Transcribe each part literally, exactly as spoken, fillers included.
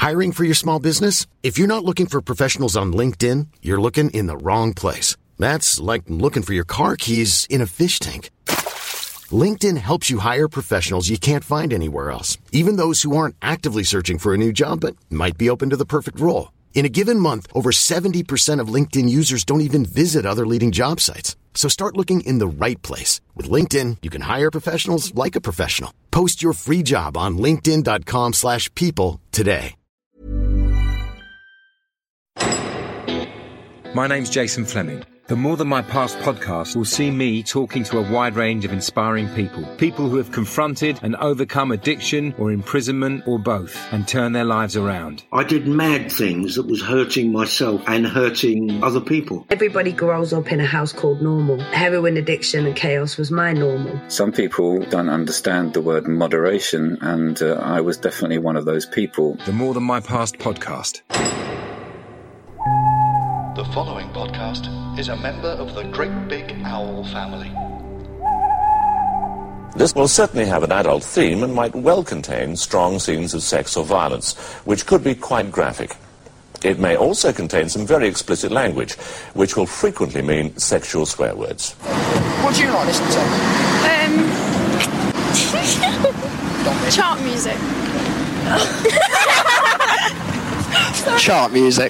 Hiring for your small business? If you're not looking for professionals on LinkedIn, you're looking in the wrong place. That's like looking for your car keys in a fish tank. LinkedIn helps you hire professionals you can't find anywhere else, even those who aren't actively searching for a new job but might be open to the perfect role. In a given month, over seventy percent of LinkedIn users don't even visit other leading job sites. So start looking in the right place. With LinkedIn, you can hire professionals like a professional. Post your free job on linkedin.com slash people today. My name's Jason Fleming. The More Than My Past podcast will see me talking to a wide range of inspiring people. People who have confronted and overcome addiction or imprisonment or both and turned their lives around. I did mad things that was hurting myself and hurting other people. Everybody grows up in a house called normal. Heroin addiction and chaos was my normal. Some people don't understand the word moderation, and uh, I was definitely one of those people. The More Than My Past podcast. The following podcast is a member of the Great Big Owl family. This will certainly have an adult theme and might well contain strong scenes of sex or violence, which could be quite graphic. It may also contain some very explicit language, which will frequently mean sexual swear words. What do you like listening to? Um... chart music. Chart music.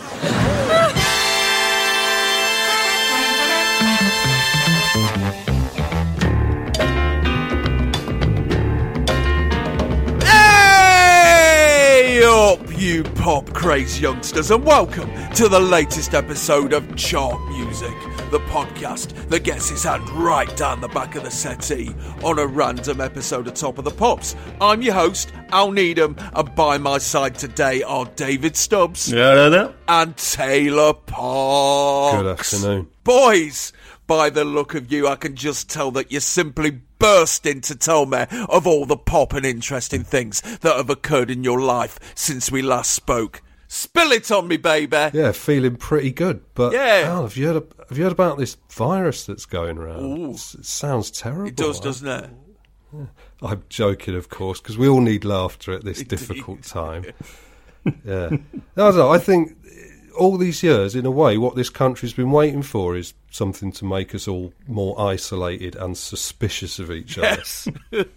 Up, you pop craze youngsters, and welcome to the latest episode of Chart Music, the podcast that gets its hand right down the back of the settee on a random episode of Top of the Pops. I'm your host, Al Needham, and by my side today are David Stubbs yeah, and Taylor Parks. Good afternoon. Boys, by the look of you, I can just tell that you're simply bursting to tell me of all the pop and interesting things that have occurred in your life since we last spoke. Spill it on me, baby. Yeah, feeling pretty good. But yeah. Al, have you heard? Of, have you heard about this virus that's going around? It sounds terrible. It does, doesn't it? Yeah. I'm joking, of course, because we all need laughter at this difficult time. Yeah, I don't know. I think all these years, in a way, what this country's been waiting for is something to make us all more isolated and suspicious of each other. Yes.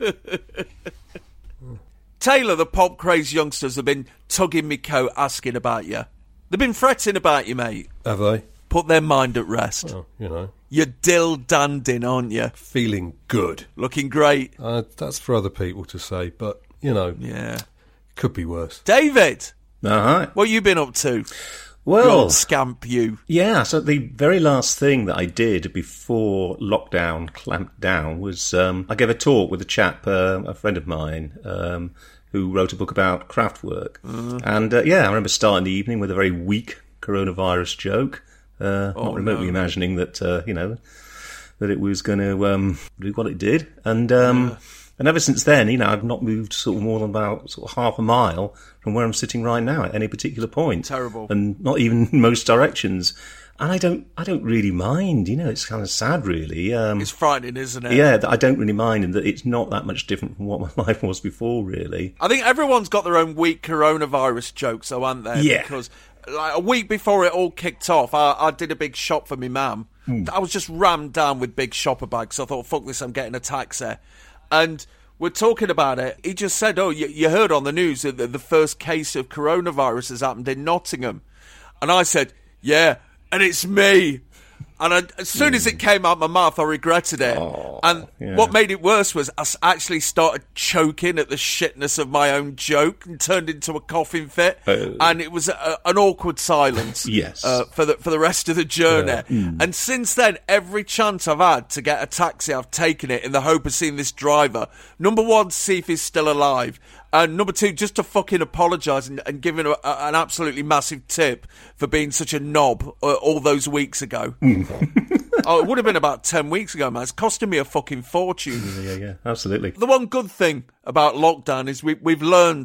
Taylor, the pop craze youngsters have been tugging me coat asking about you. They've been fretting about you, mate. Have they? Put their mind at rest. Oh, you know. You're dill-danding, aren't you? Feeling good. Looking great. Uh, that's for other people to say, but, you know. Yeah. Could be worse. David! Uh-huh. What have you been up to? Well, God, scamp you. Yeah, so the very last thing that I did before lockdown clamped down was um, I gave a talk with a chap, uh, a friend of mine, um, who wrote a book about craft work. Uh, and uh, yeah, I remember starting the evening with a very weak coronavirus joke, uh, oh, not remotely no. imagining that, uh, you know, that it was going to um, do what it did. And um, yeah. And ever since then, you know, I've not moved sort of more than about sort of half a mile from where I'm sitting right now at any particular point. Terrible. And not even in most directions. And I don't, I don't really mind. You know, it's kind of sad, really. Um, it's frightening, isn't it? Yeah, I don't really mind, and that it's not that much different from what my life was before, really. I think everyone's got their own weak coronavirus jokes, though, haven't they? Yeah. Because like a week before it all kicked off, I, I did a big shop for my mum. Mm. I was just rammed down with big shopper bags. So I thought, fuck this, I'm getting a taxi. And we're talking about it. He just said, oh, you, you heard on the news that the, the first case of coronavirus has happened in Nottingham. And I said, yeah, and it's me. And I, as soon as it came out my mouth, I regretted it. Oh, and yeah. what made it worse was I actually started choking at the shitness of my own joke and turned into a coughing fit. Uh, and it was a, an awkward silence yes. uh, for the for the rest of the journey. Yeah. Mm. And since then, every chance I've had to get a taxi, I've taken it in the hope of seeing this driver. Number one, see if he's still alive. And number two, just to fucking apologise and, and give him a, a, an absolutely massive tip for being such a knob uh, all those weeks ago. Oh, it would have been about ten weeks ago, man. It's costing me a fucking fortune. Yeah, yeah, yeah, absolutely. The one good thing about lockdown is we, we've learned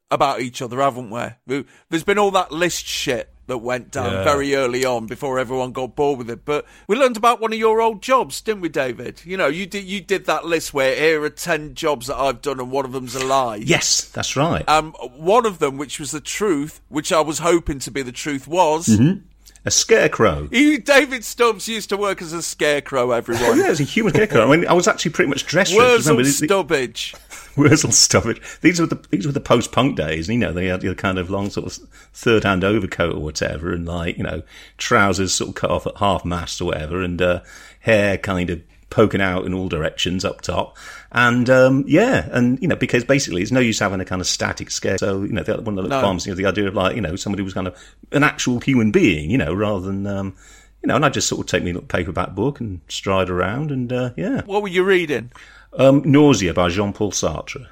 about each other, haven't we? There's been all that list shit that went down yeah. very early on before everyone got bored with it. But we learned about one of your old jobs, didn't we, David? You know, you did you did that list where here are ten jobs that I've done and one of them's a lie. Yes, that's right. Um, one of them, which was the truth, which I was hoping to be the truth, was... Mm-hmm. A scarecrow. He, David Stubbs used to work as a scarecrow, everyone. Yeah, as a human scarecrow. I mean, I was actually pretty much dressed for it. Wurzel Stubbage. Wurzel Stubbage. These were the these were the post-punk days, and, you know, they had the kind of long sort of third-hand overcoat or whatever, and, like, you know, trousers sort of cut off at half-mast or whatever, and uh, hair kind of poking out in all directions up top. And, um, yeah, and, you know, because basically it's no use having a kind of static scare. So, you know, the, one of the no. bombs, you know, the idea of, like, you know, somebody was kind of an actual human being, you know, rather than, um, you know, and I just sort of take me a little paperback book and stride around and, uh, yeah. What were you reading? Um, Nausea by Jean-Paul Sartre.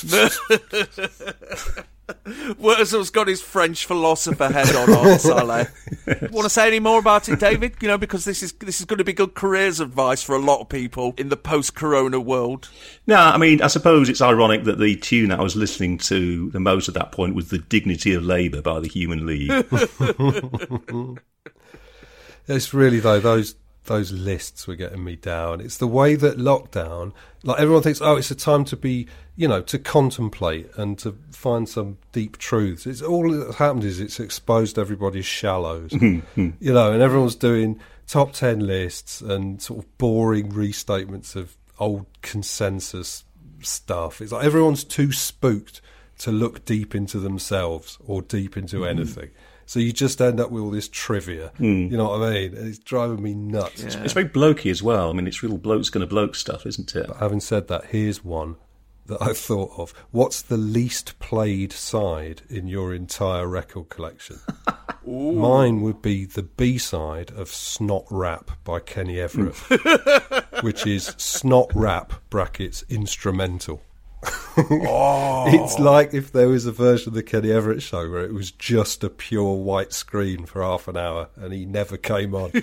Wurzel's got his French philosopher head on, on Saleh. Want to say any more about it, David? You know, because this is this is going to be good careers advice for a lot of people in the post-corona world. No, I mean, I suppose it's ironic that the tune I was listening to the most at that point was The Dignity of Labour by the Human League. It's really, though, those those lists were getting me down. It's the way that lockdown, like, everyone thinks, oh, it's a time to be, you know, to contemplate and to find some deep truths. It's all that's happened is it's exposed everybody's shallows, you know, and everyone's doing top ten lists and sort of boring restatements of old consensus stuff. It's like everyone's too spooked to look deep into themselves or deep into mm. anything. So you just end up with all this trivia. Mm. You know what I mean? It's driving me nuts. Yeah. It's very blokey as well. I mean, it's real blokes gonna bloke stuff, isn't it? But having said that, here's one that I thought of. What's the least played side in your entire record collection? Mine would be the B-side of Snot Rap by Kenny Everett, which is Snot Rap brackets instrumental. Oh. It's like if there was a version of the Kenny Everett show where it was just a pure white screen for half an hour and he never came on.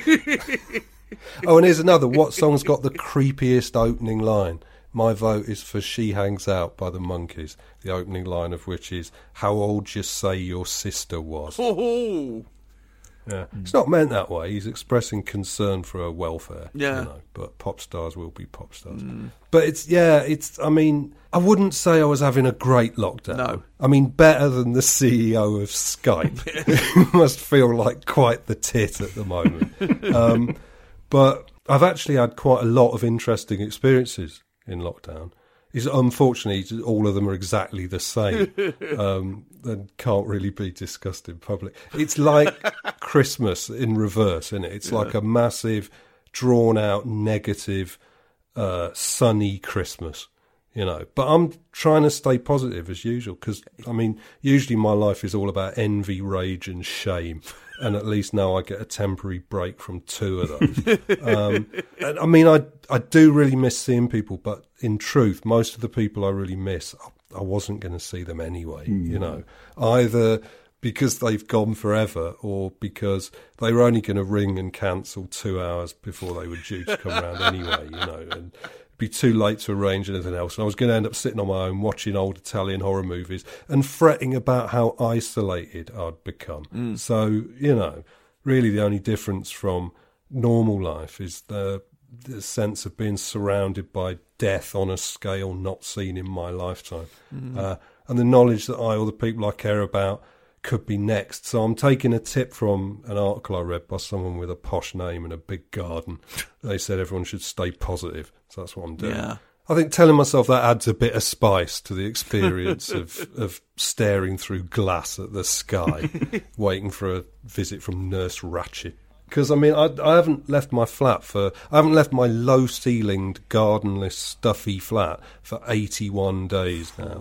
Oh, and here's another. What song's got the creepiest opening line? My vote is for She Hangs Out by the Monkees, the opening line of which is, how old you say your sister was. Oh. Yeah. Mm. It's not meant that way. He's expressing concern for her welfare. Yeah. You know, but pop stars will be pop stars. Mm. But it's, yeah, it's, I mean, I wouldn't say I was having a great lockdown. No. I mean, better than the C E O of Skype, who must feel like quite the tit at the moment. um, but I've actually had quite a lot of interesting experiences in lockdown. Is unfortunately all of them are exactly the same um, and can't really be discussed in public. It's like Christmas in reverse, isn't it? It's yeah. like a massive, drawn-out, negative, uh, sunny Christmas, you know. But I'm trying to stay positive as usual because, I mean, usually my life is all about envy, rage and shame. And at least now I get a temporary break from two of those. um, and I mean, I I do really miss seeing people, but in truth, most of the people I really miss, I, I wasn't going to see them anyway, mm. you know, either because they've gone forever or because they were only going to ring and cancel two hours before they were due to come around anyway, you know, and be too late to arrange anything else. And I was going to end up sitting on my own watching old Italian horror movies and fretting about how isolated I'd become. Mm. So, you know, really the only difference from normal life is the, the sense of being surrounded by death on a scale not seen in my lifetime. Mm. Uh, and the knowledge that I or the people I care about could be next. So I'm taking a tip from an article I read by someone with a posh name and a big garden. They said everyone should stay positive. So that's what I'm doing. Yeah. I think telling myself that adds a bit of spice to the experience of, of staring through glass at the sky, waiting for a visit from Nurse Ratched. Because, I mean, I, I haven't left my flat for... I haven't left my low-ceilinged, gardenless, stuffy flat for eighty-one days now.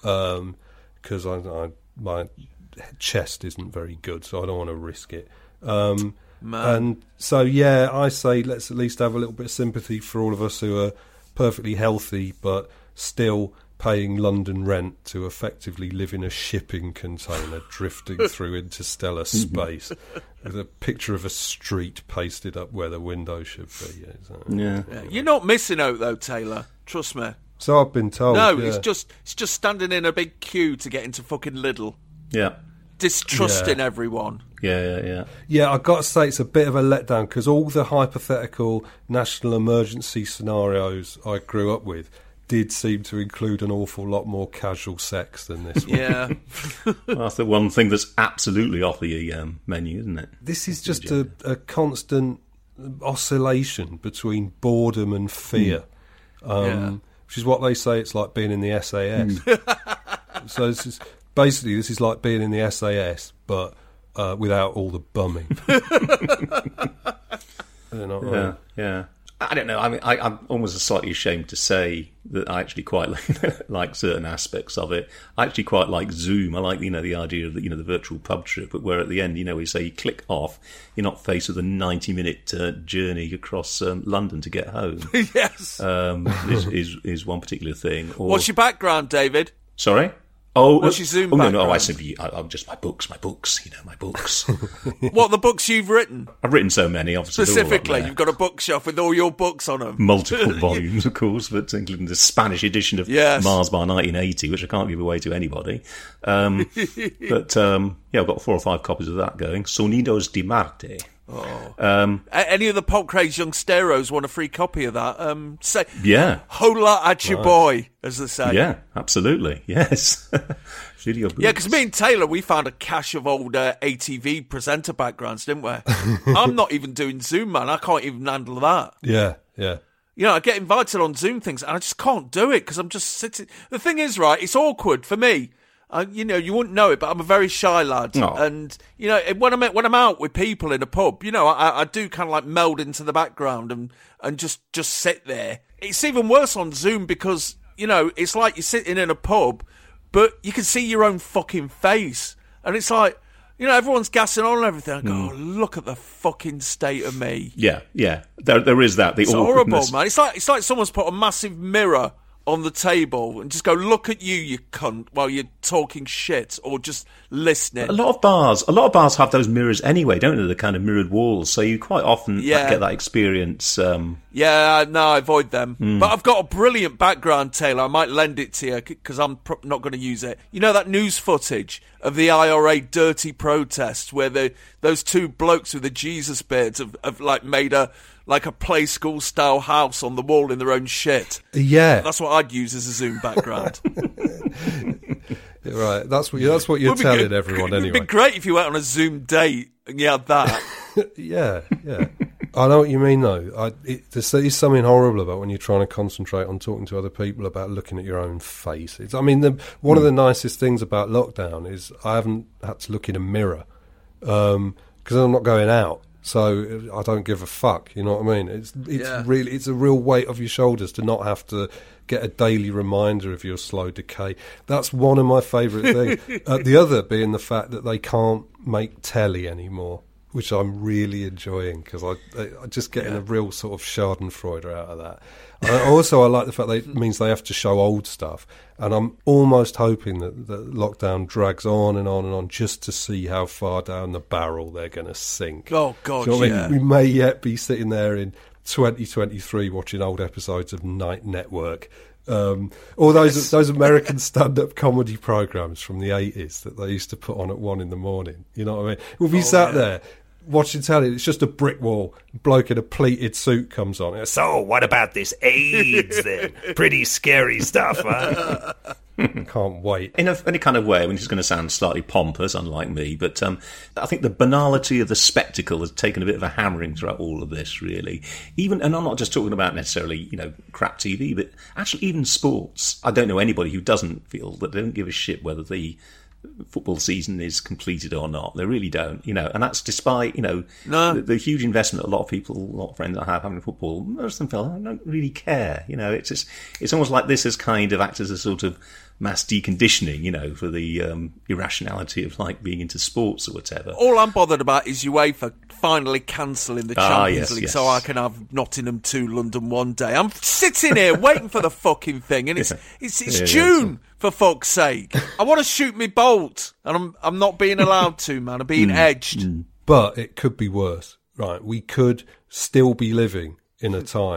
Because um, I, I my... chest isn't very good, so I don't want to risk it. Um, and so, yeah, I say let's at least have a little bit of sympathy for all of us who are perfectly healthy but still paying London rent to effectively live in a shipping container drifting through interstellar space with a picture of a street pasted up where the window should be. Yeah. yeah. You're not missing out, though, Taylor. Trust me. So I've been told. No, yeah. it's just it's just standing in a big queue to get into fucking Lidl. Yeah. Distrusting Yeah. everyone. Yeah, yeah, yeah. Yeah, I've got to say it's a bit of a letdown because all the hypothetical national emergency scenarios I grew up with did seem to include an awful lot more casual sex than this one. Yeah. Well, that's the one thing that's absolutely off the um, menu, isn't it? This is just a, a constant oscillation between boredom and fear, mm. um, Yeah. which is what they say it's like being in the S A S. Mm. So this is, basically, this is like being in the S A S, but uh, without all the bumming. They're not right. Yeah, yeah. I don't know. I mean, I, I'm almost slightly ashamed to say that I actually quite like, like certain aspects of it. I actually quite like Zoom. I like, you know, the idea of the, you know, the virtual pub trip, but where at the end, you know, we say you click off, you're not faced with a ninety-minute uh, journey across um, London to get home. Yes. Um, is, is is one particular thing. Or, What's your background, David? Sorry? Oh, What's your Zoom oh, no, background? no, I simply, I, I'm just my books, my books, you know, my books. What are the books you've written? I've written so many, obviously. they're all up Specifically, there. you've got a bookshelf with all your books on them. Multiple volumes, of course, but including the Spanish edition of Yes. Mars Bar nineteen eighty, which I can't give away to anybody. Um, but, um, yeah, I've got four or five copies of that going. Sonidos de Marte. Oh. Um, A- Any of the Pop Craze Youngsteros want a free copy of that? Um, say, yeah. hola at your Right. boy, as they say. Yeah, absolutely. Yes. Studio boots. Yeah, because me and Taylor, we found a cache of old uh, A T V presenter backgrounds, didn't we? I'm not even doing Zoom, man. I can't even handle that. Yeah, yeah. You know, I get invited on Zoom things, and I just can't do it because I'm just sitting. The thing is, right, it's awkward for me. Uh, you know, you wouldn't know it, but I'm a very shy lad, Oh. and you know, when I'm when I'm out with people in a pub, you know, I, I do kind of like meld into the background and and just just sit there. It's even worse on Zoom because you know it's like you're sitting in a pub, but you can see your own fucking face, and it's like you know everyone's gassing on and everything. I go, Mm. oh, look at the fucking state of me. Yeah, yeah. There, there is that. The It's horrible, awkwardness. man. It's like it's like someone's put a massive mirror on the table and just go, look at you, you cunt, while you're talking shit or just listening. A lot of bars, a lot of bars have those mirrors anyway, don't they? The kind of mirrored walls, so you quite often Yeah. get that experience. Um, Yeah, no, I avoid them. Mm. But I've got a brilliant background, Taylor. I might lend it to you because I'm pro- not going to use it. You know that news footage of the I R A dirty protest where the those two blokes with the Jesus beards have, have like made a like a play school style house on the wall in their own shit. Yeah. That's what I'd use as a Zoom background. Right, that's what, that's what you're Would be telling good. everyone anyway. It'd be great if you went on a Zoom date and you had that. Yeah, yeah. I know what you mean, though. I, it, there's, there's something horrible about when you're trying to concentrate on talking to other people about looking at your own face. It's, I mean, the, one of the nicest things about lockdown is I haven't had to look in a mirror because I'm not going out, so I don't give a fuck. You know what I mean? It's it's Yeah. really it's a real weight off your shoulders to not have to get a daily reminder of your slow decay. That's one of my favourite things. Uh, the other being the fact that they can't make telly anymore, which I'm really enjoying because I, I just getting Yeah. a real sort of Schadenfreude out of that. I, also, I like the fact that it means they have to show old stuff, and I'm almost hoping that the lockdown drags on and on and on just to see how far down the barrel they're going to sink. Oh, God, Do you know what I yeah. mean? We may yet be sitting there in twenty twenty-three watching old episodes of Night Network. Um, all those Yes. those American stand-up comedy programs from the eighties that they used to put on at one in the morning. You know what I mean? We'll be Oh, sat yeah. there watching telly. It's just a brick wall. Bloke in a pleated suit comes on. So what about this AIDS then? Pretty scary stuff, huh? Can't wait. in a, any kind of way, I mean, it's going to sound slightly pompous, unlike me, but um, I think the banality of the spectacle has taken a bit of a hammering throughout all of this, really. Even, and I'm not just talking about necessarily, you know, crap T V, but actually even sports. I don't know anybody who doesn't feel that they don't give a shit whether the football season is completed or not. They really don't, you know, and that's despite, you know, No. the, the huge investment a lot of people, a lot of friends I have having in football, most of them feel, I don't really care, you know, it's just, it's almost like this has kind of acted as a sort of mass deconditioning, you know, for the um, irrationality of like being into sports or whatever. All I'm bothered about is UEFA finally cancelling the Ah, Champions yes, League yes. so I can have Nottingham two, London one day. I'm sitting here waiting for the fucking thing, and it's Yeah. it's, it's Yeah, yeah, June, for fuck's sake. I want to shoot me bolt, and I'm I'm not being allowed to, man. I'm being Mm. edged. But it could be worse, right? We could still be living in a time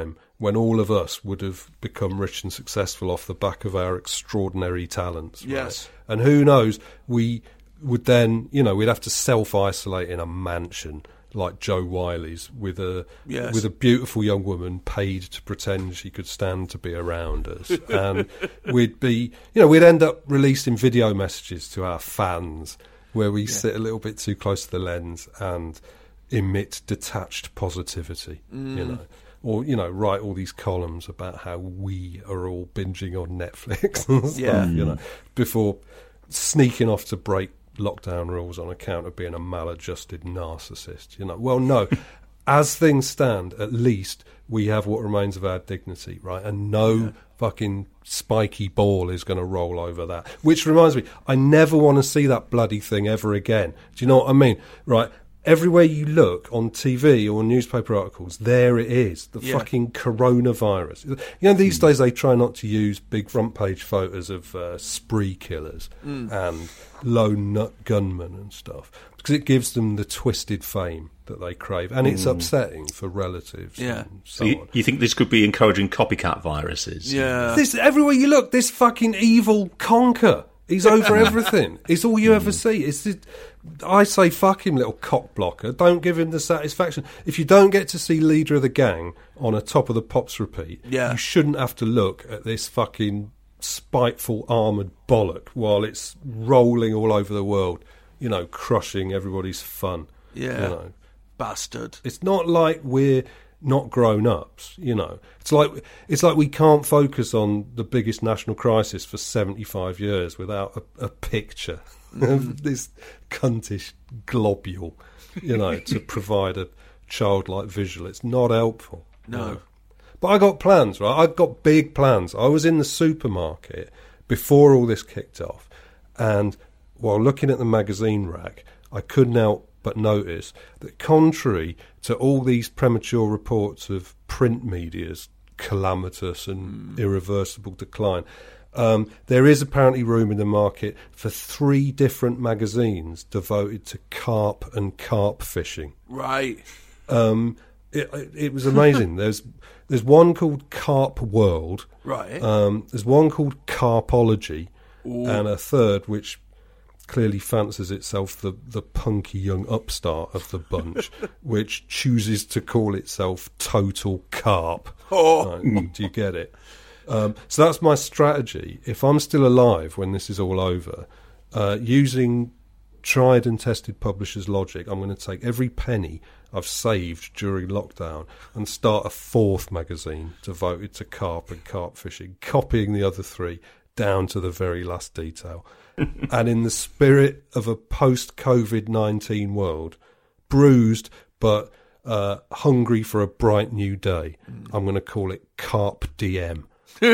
when all of us would have become rich and successful off the back of our extraordinary talents. Right? Yes. And who knows, we would then, you know, we'd have to self-isolate in a mansion like Joe Wiley's with a yes. with a beautiful young woman paid to pretend she could stand to be around us. And we'd be, you know, we'd end up releasing video messages to our fans where we yeah. sit a little bit too close to the lens and emit detached positivity, mm. you know. Or, you know, write all these columns about how we are all binging on Netflix and stuff, yeah. you know, before sneaking off to break lockdown rules on account of being a maladjusted narcissist, you know. Well, no, as things stand, at least we have what remains of our dignity, right? And no yeah. fucking spiky ball is going to roll over that. Which reminds me, I never want to see that bloody thing ever again. Do you know what I mean? Right. Everywhere you look on T V or newspaper articles, there it is, the yeah. fucking coronavirus. You know, these mm. days they try not to use big front page photos of uh, spree killers mm. and lone nut gunmen and stuff, because it gives them the twisted fame that they crave, and it's mm. upsetting for relatives. Yeah. And so so you, on. you think this could be encouraging copycat viruses? Yeah. This, everywhere you look, this fucking evil conker. He's over everything. It's all you ever see. It's just, I say, fuck him, little cock blocker. Don't give him the satisfaction. If you don't get to see Leader of the Gang on a Top of the Pops repeat, yeah. you shouldn't have to look at this fucking spiteful armoured bollock while it's rolling all over the world, you know, crushing everybody's fun. Yeah. You know. Bastard. It's not like we're not grown-ups, you know. It's like it's like we can't focus on the biggest national crisis for seventy-five years without a, a picture mm. of this cuntish globule, you know, to provide a childlike visual. It's not helpful. No. You know. But I got plans, right? I've got big plans. I was in the supermarket before all this kicked off, and while looking at the magazine rack, I couldn't help but notice that, contrary to all these premature reports of print media's calamitous and mm. irreversible decline, um, there is apparently room in the market for three different magazines devoted to carp and carp fishing. Right. Um, it, it was amazing. there's there's one called Carp World. Right. Um, there's one called Carpology. Ooh. And a third which clearly fancies itself the, the punky young upstart of the bunch, which chooses to call itself Total Carp. Oh. Right, do you get it? Um, so that's my strategy. If I'm still alive when this is all over, uh, using tried and tested publishers' logic, I'm going to take every penny I've saved during lockdown and start a fourth magazine devoted to carp and carp fishing, copying the other three down to the very last detail. And in the spirit of a post-COVID nineteen world, bruised but uh, hungry for a bright new day, mm. I'm going to call it Carp D M.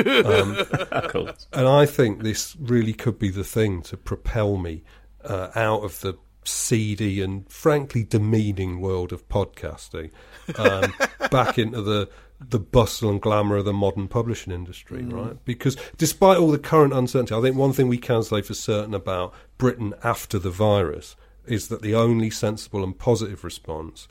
Um, cool. And I think this really could be the thing to propel me uh, out of the seedy and frankly demeaning world of podcasting, um, back into the the bustle and glamour of the modern publishing industry, mm. right? Because despite all the current uncertainty, I think one thing we can say for certain about Britain after the virus is that the only sensible and positive response,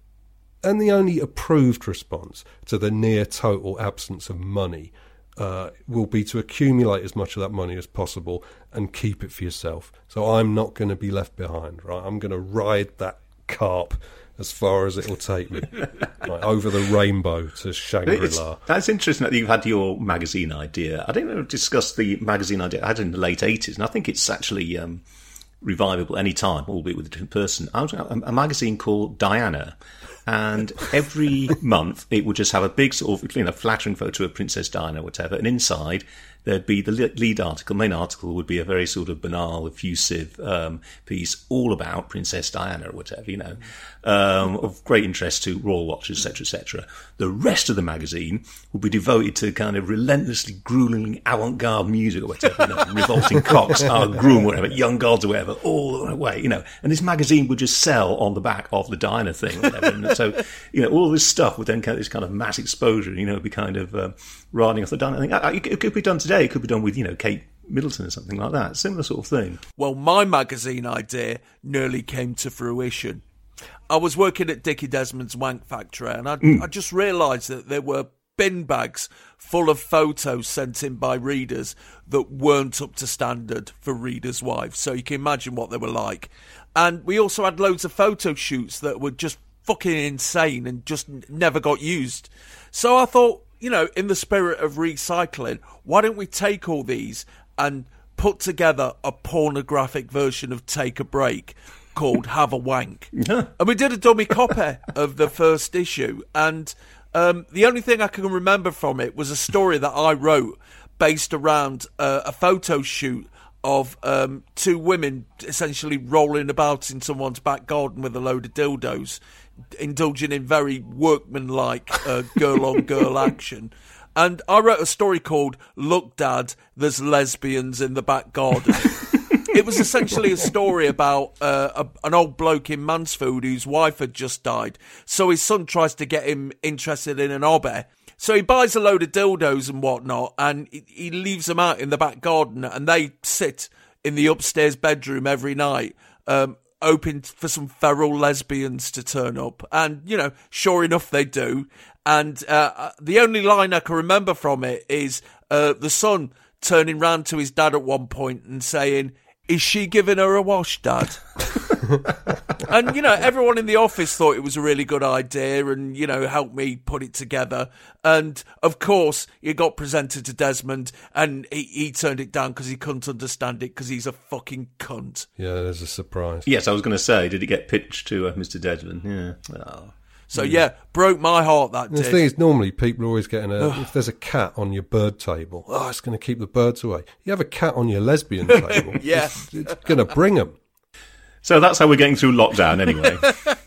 and the only approved response to the near total absence of money, uh, will be to accumulate as much of that money as possible and keep it for yourself. So I'm not going to be left behind, right? I'm going to ride that carp as far as it will take me, like, over the rainbow to Shangri-La. It's, that's interesting that you've had your magazine idea. I didn't know discuss the magazine idea I had in the late eighties, and I think it's actually um, revivable any time, albeit with a different person. I was a, a magazine called Diana, and every month it would just have a big sort of, you know, flattering photo of Princess Diana or whatever, and inside there'd be the lead article, main article would be a very sort of banal, effusive um, piece all about Princess Diana or whatever, you know, um, of great interest to royal watchers, et cetera, et cetera. The rest of the magazine would be devoted to kind of relentlessly grueling avant-garde music or whatever, you know, revolting cocks, our groom, whatever, young gods or whatever, all the way, you know. And this magazine would just sell on the back of the Diana thing or whatever. And so, you know, all this stuff would then get this kind of mass exposure, you know, be kind of um, riding off the Diana thing. I, I, it could be done today. It could be done with, you know, Kate Middleton or something like that. Similar sort of thing. Well, my magazine idea nearly came to fruition. I was working at Dickie Desmond's Wank Factory, and I, mm. I just realised that there were bin bags full of photos sent in by readers that weren't up to standard for readers' wives. So you can imagine what they were like. And we also had loads of photo shoots that were just fucking insane and just never got used. So I thought, you know, in the spirit of recycling, why don't we take all these and put together a pornographic version of Take a Break called Have a Wank? And we did a dummy copy of the first issue, and um, the only thing I can remember from it was a story that I wrote based around uh, a photo shoot of um, two women essentially rolling about in someone's back garden with a load of dildos, indulging in very workmanlike uh, girl-on-girl action. And I wrote a story called Look, Dad, There's Lesbians in the Back Garden. It was essentially a story about uh, a, an old bloke in Mansfield whose wife had just died. So his son tries to get him interested in an hobby. So he buys a load of dildos and whatnot, and he, he leaves them out in the back garden, and they sit in the upstairs bedroom every night, um, hoping for some feral lesbians to turn up. And, you know, sure enough, they do. And uh, the only line I can remember from it is uh, the son turning round to his dad at one point and saying, "Is she giving her a wash, Dad?" And, you know, everyone in the office thought it was a really good idea and, you know, helped me put it together. And, of course, it got presented to Desmond and he, he turned it down because he couldn't understand it because he's a fucking cunt. Yeah, there's a surprise. Yes, I was going to say, did it get pitched to uh, Mister Desmond? Yeah. Oh. So, yeah, broke my heart that the did. The thing is, normally people are always getting a... if there's a cat on your bird table, oh, it's going to keep the birds away. You have a cat on your lesbian table, yeah. it's, it's going to bring them. So that's how we're getting through lockdown anyway.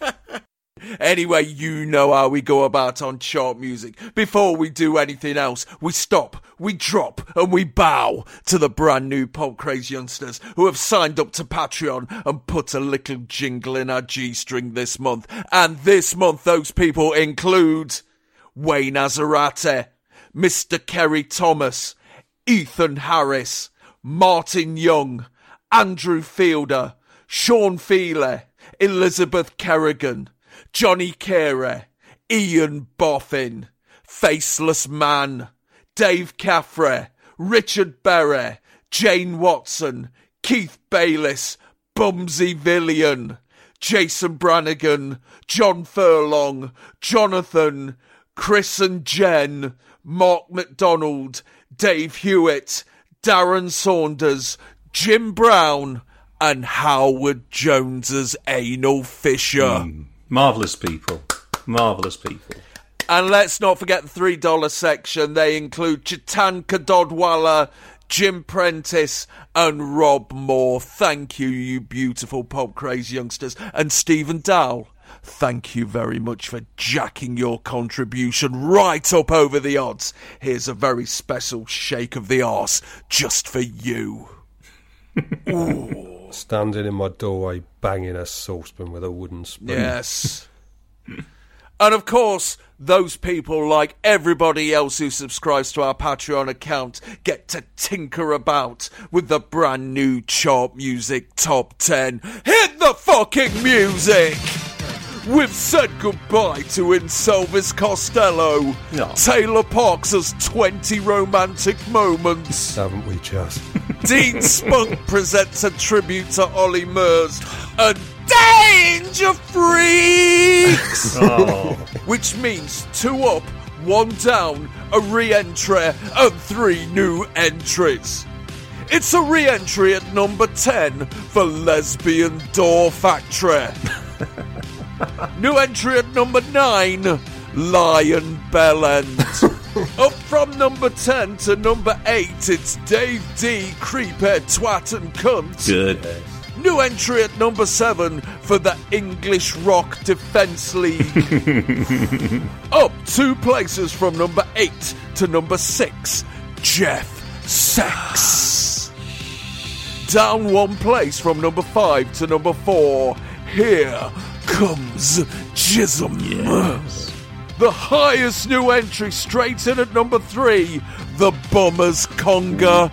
Anyway, you know how we go about on Chart Music. Before we do anything else, we stop, we drop, and we bow to the brand new Pop Craze youngsters who have signed up to Patreon and put a little jingle in our G-string this month. And this month, those people include Wayne Azarate, Mister Kerry Thomas, Ethan Harris, Martin Young, Andrew Fielder, Sean Feely, Elizabeth Kerrigan, Johnny Carey, Ian Boffin, Faceless Man, Dave Caffrey, Richard Berry, Jane Watson, Keith Bayliss, Bumsy Villian, Jason Brannigan, John Furlong, Jonathan, Chris and Jen, Mark McDonald, Dave Hewitt, Darren Saunders, Jim Brown, and Howard Jones's Anal Fisher. Mm, marvellous people. Marvellous people. And let's not forget the three dollar section. They include Chetan Kadodwala, Jim Prentice, and Rob Moore. Thank you, you beautiful Pop Craze youngsters. And Stephen Dowell, thank you very much for jacking your contribution right up over the odds. Here's a very special shake of the arse just for you. Ooh. Standing in my doorway, banging a saucepan with a wooden spoon. Yes. And of course, those people, like everybody else who subscribes to our Patreon account, get to tinker about with the brand new Chart Music Top ten. Hit the fucking music! We've said goodbye to Inselvis Costello. No. Taylor Parks has twenty romantic moments. Haven't we just? Dean Spunk presents a tribute to Ollie Murs. And Danger Freaks! Oh. Which means two up, one down, a re-entry, and three new entries. It's a re-entry at number ten for Lesbian Door Factory. New entry at number nine, Lion Bellend. Up from number ten to number eight, it's Dave D, Creephead, Twat and Cunt. Good. New entry at number seven for the English Rock Defence League. Up two places from number eight to number six, Jeff Sex. Down one place from number five to number four, Here Comes Jism. Yes. The highest new entry straight in at number three, The Bummers Conga.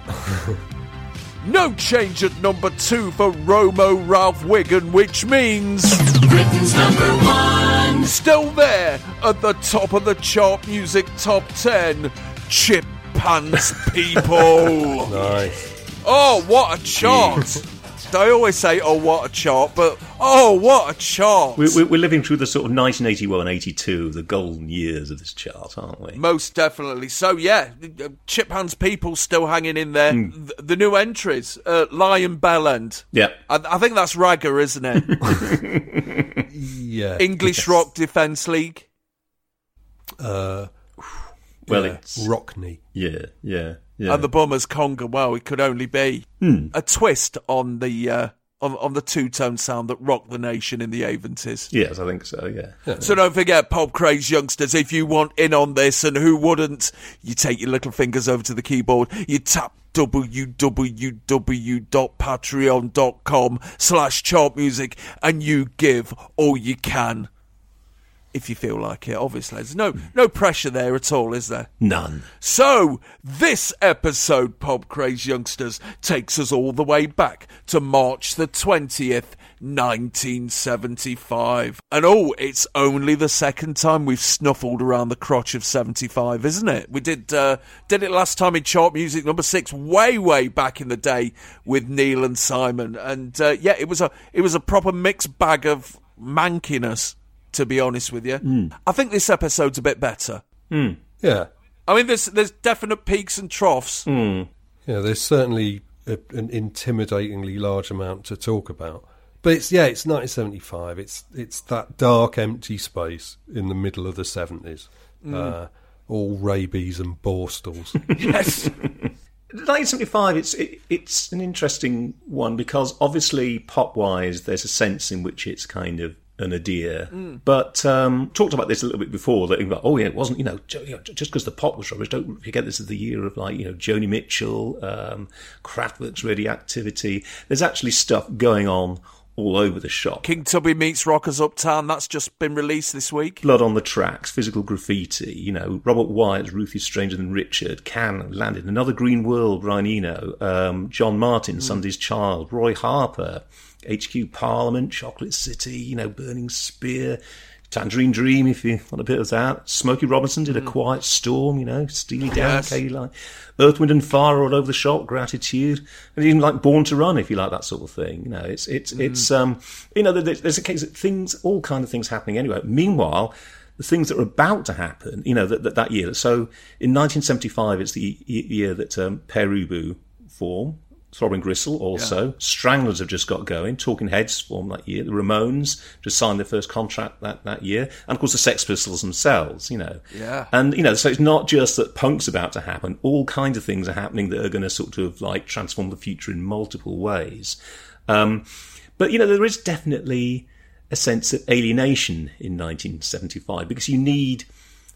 No change at number two for Romo Ralph Wiggin, which means Britain's number one Still there at the top of the chart music top ten, Chip Pants People. Nice. Oh, what a chart. I always say, oh, what a chart, but oh, what a chart. We're, we're living through the sort of nineteen eighty-one eighty-two, the golden years of this chart, aren't we? Most definitely. So, yeah, Chip Hands People still hanging in there. Mm. The, the new entries, uh, Lion Bellend. Yeah. I, I think that's Ragga, isn't it? Yeah. English yes. Rock Defence League. Uh, well, yeah. it's... Rockney. Yeah, yeah. Yeah. And the Bummers Conga, well, it could only be hmm. a twist on the uh, on, on the two-tone sound that rocked the nation in the eighties. Yes, I think so, yeah. yeah. So don't forget, Pop Craze youngsters, if you want in on this, and who wouldn't, you take your little fingers over to the keyboard, you tap www.patreon.com slash chartmusic, and you give all you can. If you feel like it, obviously. There's no no pressure there at all, is there? None. So, this episode, Pop Craze Youngsters, takes us all the way back to March the twentieth, nineteen seventy-five. And oh, it's only the second time we've snuffled around the crotch of seventy-five, isn't it? We did uh, did it last time in chart music number six, way, way back in the day with Neil and Simon. And uh, yeah, it was a it was a proper mixed bag of mankiness, to be honest with you. Mm. I think this episode's a bit better. Mm. Yeah. I mean, there's there's definite peaks and troughs. Mm. Yeah, there's certainly a, an intimidatingly large amount to talk about. But it's yeah, it's nineteen seventy-five. It's it's that dark, empty space in the middle of the seventies. Mm. Uh, all rabies and borstals. Yes. nineteen seventy-five, it's it, it's an interesting one because obviously pop-wise, there's a sense in which it's kind of an idea. Mm. But um, talked about this a little bit before, that like, oh yeah, it wasn't, you know, just because the pop was rubbish, don't forget this is the year of, like, you know, Joni Mitchell, um, Kraftwerk's Radioactivity. There's actually stuff going on all over the shop. King Tubby meets Rockers Uptown, that's just been released this week. Blood on the Tracks, Physical Graffiti, you know, Robert Wyatt's Ruth is Stranger Than Richard, Can landed, Another Green World, Brian Eno, um, John Martin, mm. Sunday's Child, Roy Harper, H Q Parliament, Chocolate City, you know, Burning Spear, Tangerine Dream, if you want a bit of that. Smokey Robinson did mm. A Quiet Storm, you know, Steely Dan, yes. Katie Line. Earth, Wind and Fire all over the shop, Gratitude, and even like Born to Run, if you like that sort of thing. You know, it's it's mm. it's um, you know, there's, there's a case of things, all kind of things happening anyway. Meanwhile, the things that are about to happen, you know, that that, that year. So in nineteen seventy-five, it's the year that um, Pere Ubu form. Throbbing Gristle also. Yeah. Stranglers have just got going. Talking Heads formed that year. The Ramones just signed their first contract that, that year. And, of course, the Sex Pistols themselves, you know. Yeah. And, you know, so it's not just that punk's about to happen. All kinds of things are happening that are going to sort of, like, transform the future in multiple ways. Um, but, you know, there is definitely a sense of alienation in nineteen seventy-five because you need...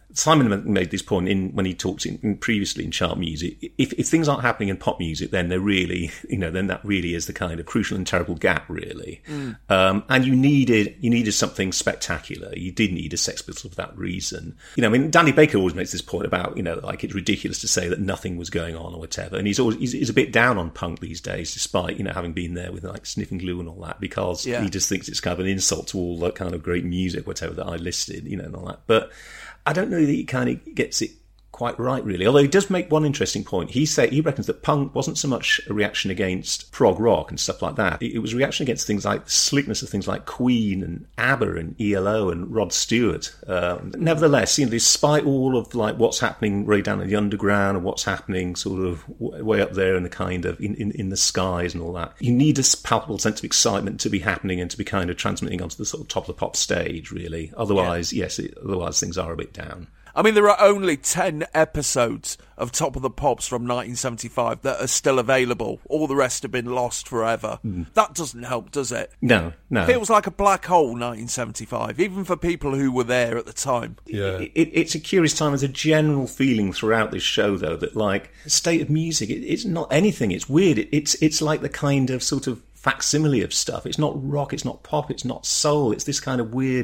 Simon made this point in when he talked in, in previously in chart music. If, if things aren't happening in pop music, then they're really, you know, then that really is the kind of crucial and terrible gap, really. Mm. Um, and you needed, you needed something spectacular. You did need a Sex Pistols for that reason. You know, I mean, Danny Baker always makes this point about, you know, like it's ridiculous to say that nothing was going on or whatever. And he's always, he's, he's a bit down on punk these days, despite, you know, having been there with like Sniffing Glue and all that, because yeah. he just thinks it's kind of an insult to all that kind of great music, whatever that I listed, you know, and all that. But I don't know that he kind of gets it quite right, really. Although he does make one interesting point. He say he reckons that punk wasn't so much a reaction against prog rock and stuff like that. It was a reaction against things like the slickness of things like Queen and ABBA and E L O and Rod Stewart. Um, nevertheless, you know, despite all of like what's happening right down in the underground and what's happening sort of w- way up there in the kind of in, in, in the skies and all that, you need a palpable sense of excitement to be happening and to be kind of transmitting onto the sort of top of the pop stage, really. Otherwise, yeah. yes, it, otherwise things are a bit down. I mean, there are only ten episodes of Top of the Pops from nineteen seventy-five that are still available. All the rest have been lost forever. Mm. That doesn't help, does it? No, no. Feels like a black hole, nineteen seventy-five, even for people who were there at the time. Yeah. It, it, it's a curious time. There's a general feeling throughout this show, though, that, like, the state of music, it, it's not anything. It's weird. It, it's it's like the kind of sort of facsimile of stuff. It's not rock, it's not pop, it's not soul. It's this kind of weird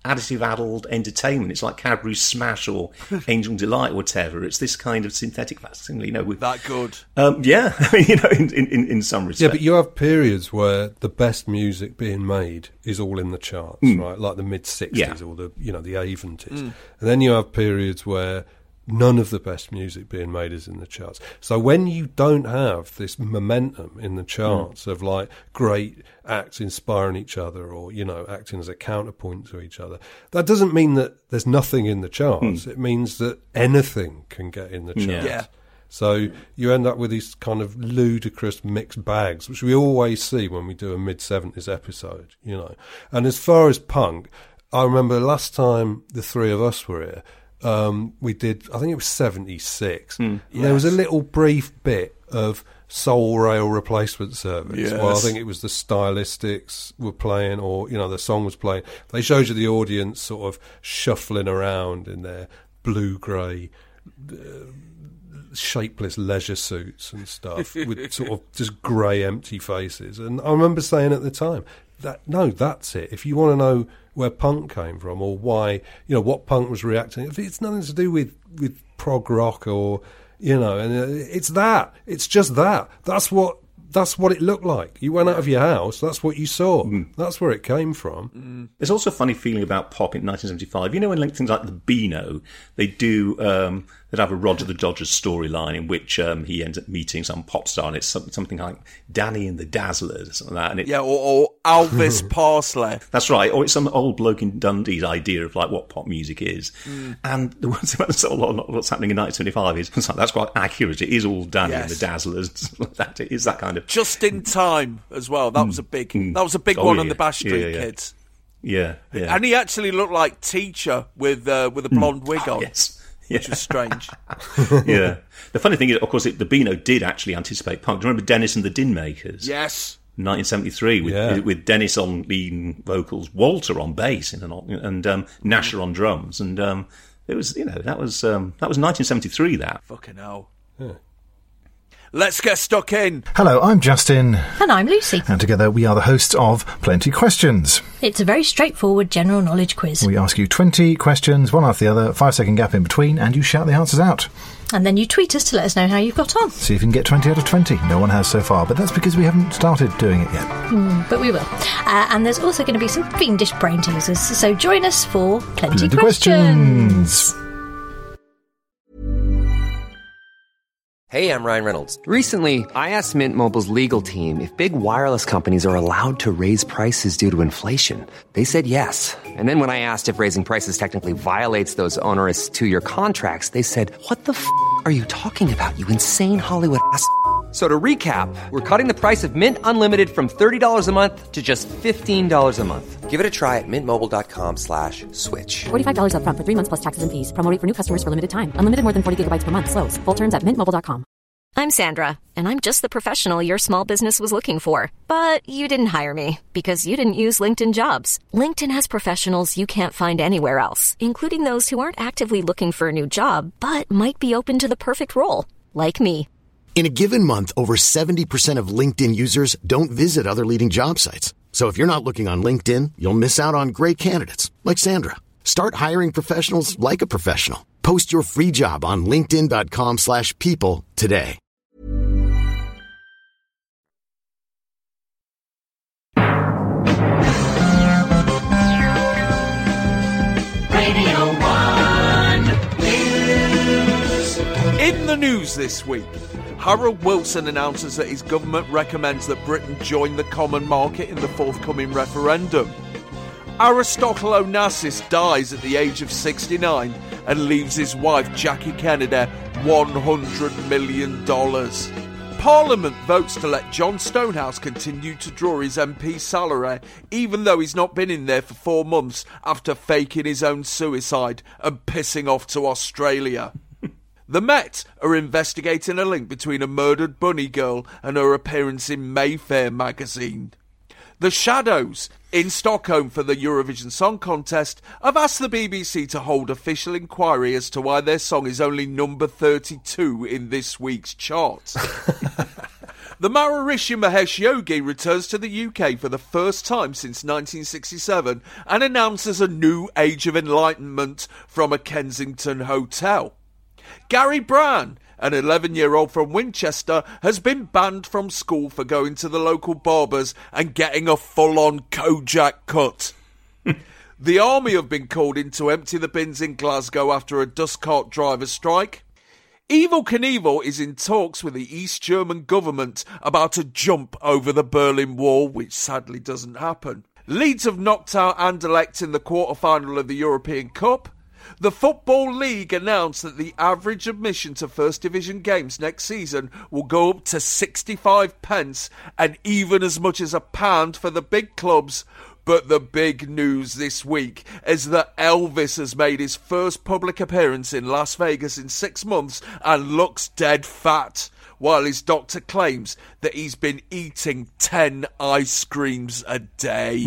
additive addled entertainment. It's like Cadbury Smash or Angel Delight or whatever. It's this kind of synthetic facsimile, you know. With, that good. Um, yeah, I mean, you know, in, in, in some respects. Yeah, but you have periods where the best music being made is all in the charts, mm. right? Like the mid-sixties yeah. or the, you know, the eighties. Mm. And then you have periods where none of the best music being made is in the charts. So when you don't have this momentum in the charts mm. of like great acts inspiring each other or, you know, acting as a counterpoint to each other, that doesn't mean that there's nothing in the charts. Mm. It means that anything can get in the charts. Yeah. yeah. So you end up with these kind of ludicrous mixed bags, which we always see when we do a mid-seventies episode, you know. And as far as punk, I remember last time the three of us were here, Um, we did, I think it was seventy-six. Mm, yes. There was a little brief bit of Soul Rail Replacement Service. Yes. Well, I think it was the Stylistics were playing, or, you know, the song was playing. They showed you the audience sort of shuffling around in their blue-grey, uh, shapeless leisure suits and stuff with sort of just grey, empty faces. And I remember saying at the time, that no, that's it. If you want to know where punk came from or why, you know, what punk was reacting, if it's nothing to do with, with prog rock or, you know, and it's that. It's just that. That's what that's what it looked like. You went out of your house, that's what you saw. Mm. That's where it came from. Mm. There's also a funny feeling about pop in nineteen seventy-five. You know, when like, things like the Beano, they do, um, they'd have a Roger the Dodgers storyline in which um, he ends up meeting some pop star, and it's something, something like Danny and the Dazzlers or something like that. And it, yeah, or, or Elvis Parsley. That's right. Or it's some old bloke in Dundee's idea of like what pop music is. Mm. And the ones about a lot of what's happening in nineteen seventy-five is that's quite accurate. It is all Danny yes. and the Dazzlers. That it is that kind of just in time as well. That mm. was a big. Mm. That was a big oh, one yeah. on the Bash Street yeah, yeah. Kids. Yeah, yeah. And he actually looked like Teacher with uh, with a blonde mm. wig on. Oh, yes. Yeah. Which was strange. yeah. The funny thing is, of course, it, the Beano did actually anticipate punk. Do you remember Dennis and the Din Makers? Yes. nineteen seventy-three, with, yeah. with Dennis on lead vocals, Walter on bass, in an, and um, Nasher on drums. And um, it was, you know, that was um, that was nineteen seventy-three, that. Fucking hell. Yeah. Let's get stuck in. Hello, I'm Justin. And I'm Lucy. And together we are the hosts of Plenty Questions. It's a very straightforward general knowledge quiz. We ask you twenty questions, one after the other, five second gap in between, and you shout the answers out. And then you tweet us to let us know how you've got on. See if you can get twenty out of twenty. No one has so far, but that's because we haven't started doing it yet. Mm, but we will. Uh, and there's also going to be some fiendish brain teasers, so join us for Plenty, Plenty Questions. questions. Hey, I'm Ryan Reynolds. Recently, I asked Mint Mobile's legal team if big wireless companies are allowed to raise prices due to inflation. They said yes. And then when I asked if raising prices technically violates those onerous two-year contracts, they said, what the f*** are you talking about, you insane Hollywood ass f- So to recap, we're cutting the price of Mint Unlimited from thirty dollars a month to just fifteen dollars a month. Give it a try at mintmobile.com slash switch. forty-five dollars up front for three months plus taxes and fees. Promo rate for new customers for limited time. Unlimited more than forty gigabytes per month. Slows full terms at mint mobile dot com. I'm Sandra, and I'm just the professional your small business was looking for. But you didn't hire me because you didn't use LinkedIn Jobs. LinkedIn has professionals you can't find anywhere else, including those who aren't actively looking for a new job, but might be open to the perfect role, like me. In a given month, over seventy percent of LinkedIn users don't visit other leading job sites. So if you're not looking on LinkedIn, you'll miss out on great candidates like Sandra. Start hiring professionals like a professional. Post your free job on linkedin.com slash people today. Radio One News. In the news this week, Harold Wilson announces that his government recommends that Britain join the common market in the forthcoming referendum. Aristotle Onassis dies at the age of sixty-nine and leaves his wife Jackie Kennedy one hundred million dollars. Parliament votes to let John Stonehouse continue to draw his M P salary, even though he's not been in there for four months after faking his own suicide and pissing off to Australia. The Met are investigating a link between a murdered bunny girl and her appearance in Mayfair magazine. The Shadows, in Stockholm for the Eurovision Song Contest, have asked the B B C to hold official inquiry as to why their song is only number thirty-two in this week's chart. The Maharishi Mahesh Yogi returns to the U K for the first time since nineteen sixty-seven and announces a new age of enlightenment from a Kensington hotel. Gary Brown, an eleven-year-old from Winchester, has been banned from school for going to the local barbers and getting a full-on Kojak cut. The army have been called in to empty the bins in Glasgow after a dust cart driver strike. Evel Knievel is in talks with the East German government about a jump over the Berlin Wall, which sadly doesn't happen. Leeds have knocked out Anderlecht in the quarter-final of the European Cup. The Football League announced that the average admission to First Division games next season will go up to sixty-five pence and even as much as a pound for the big clubs. But the big news this week is that Elvis has made his first public appearance in Las Vegas in six months and looks dead fat, while his doctor claims that he's been eating ten ice creams a day.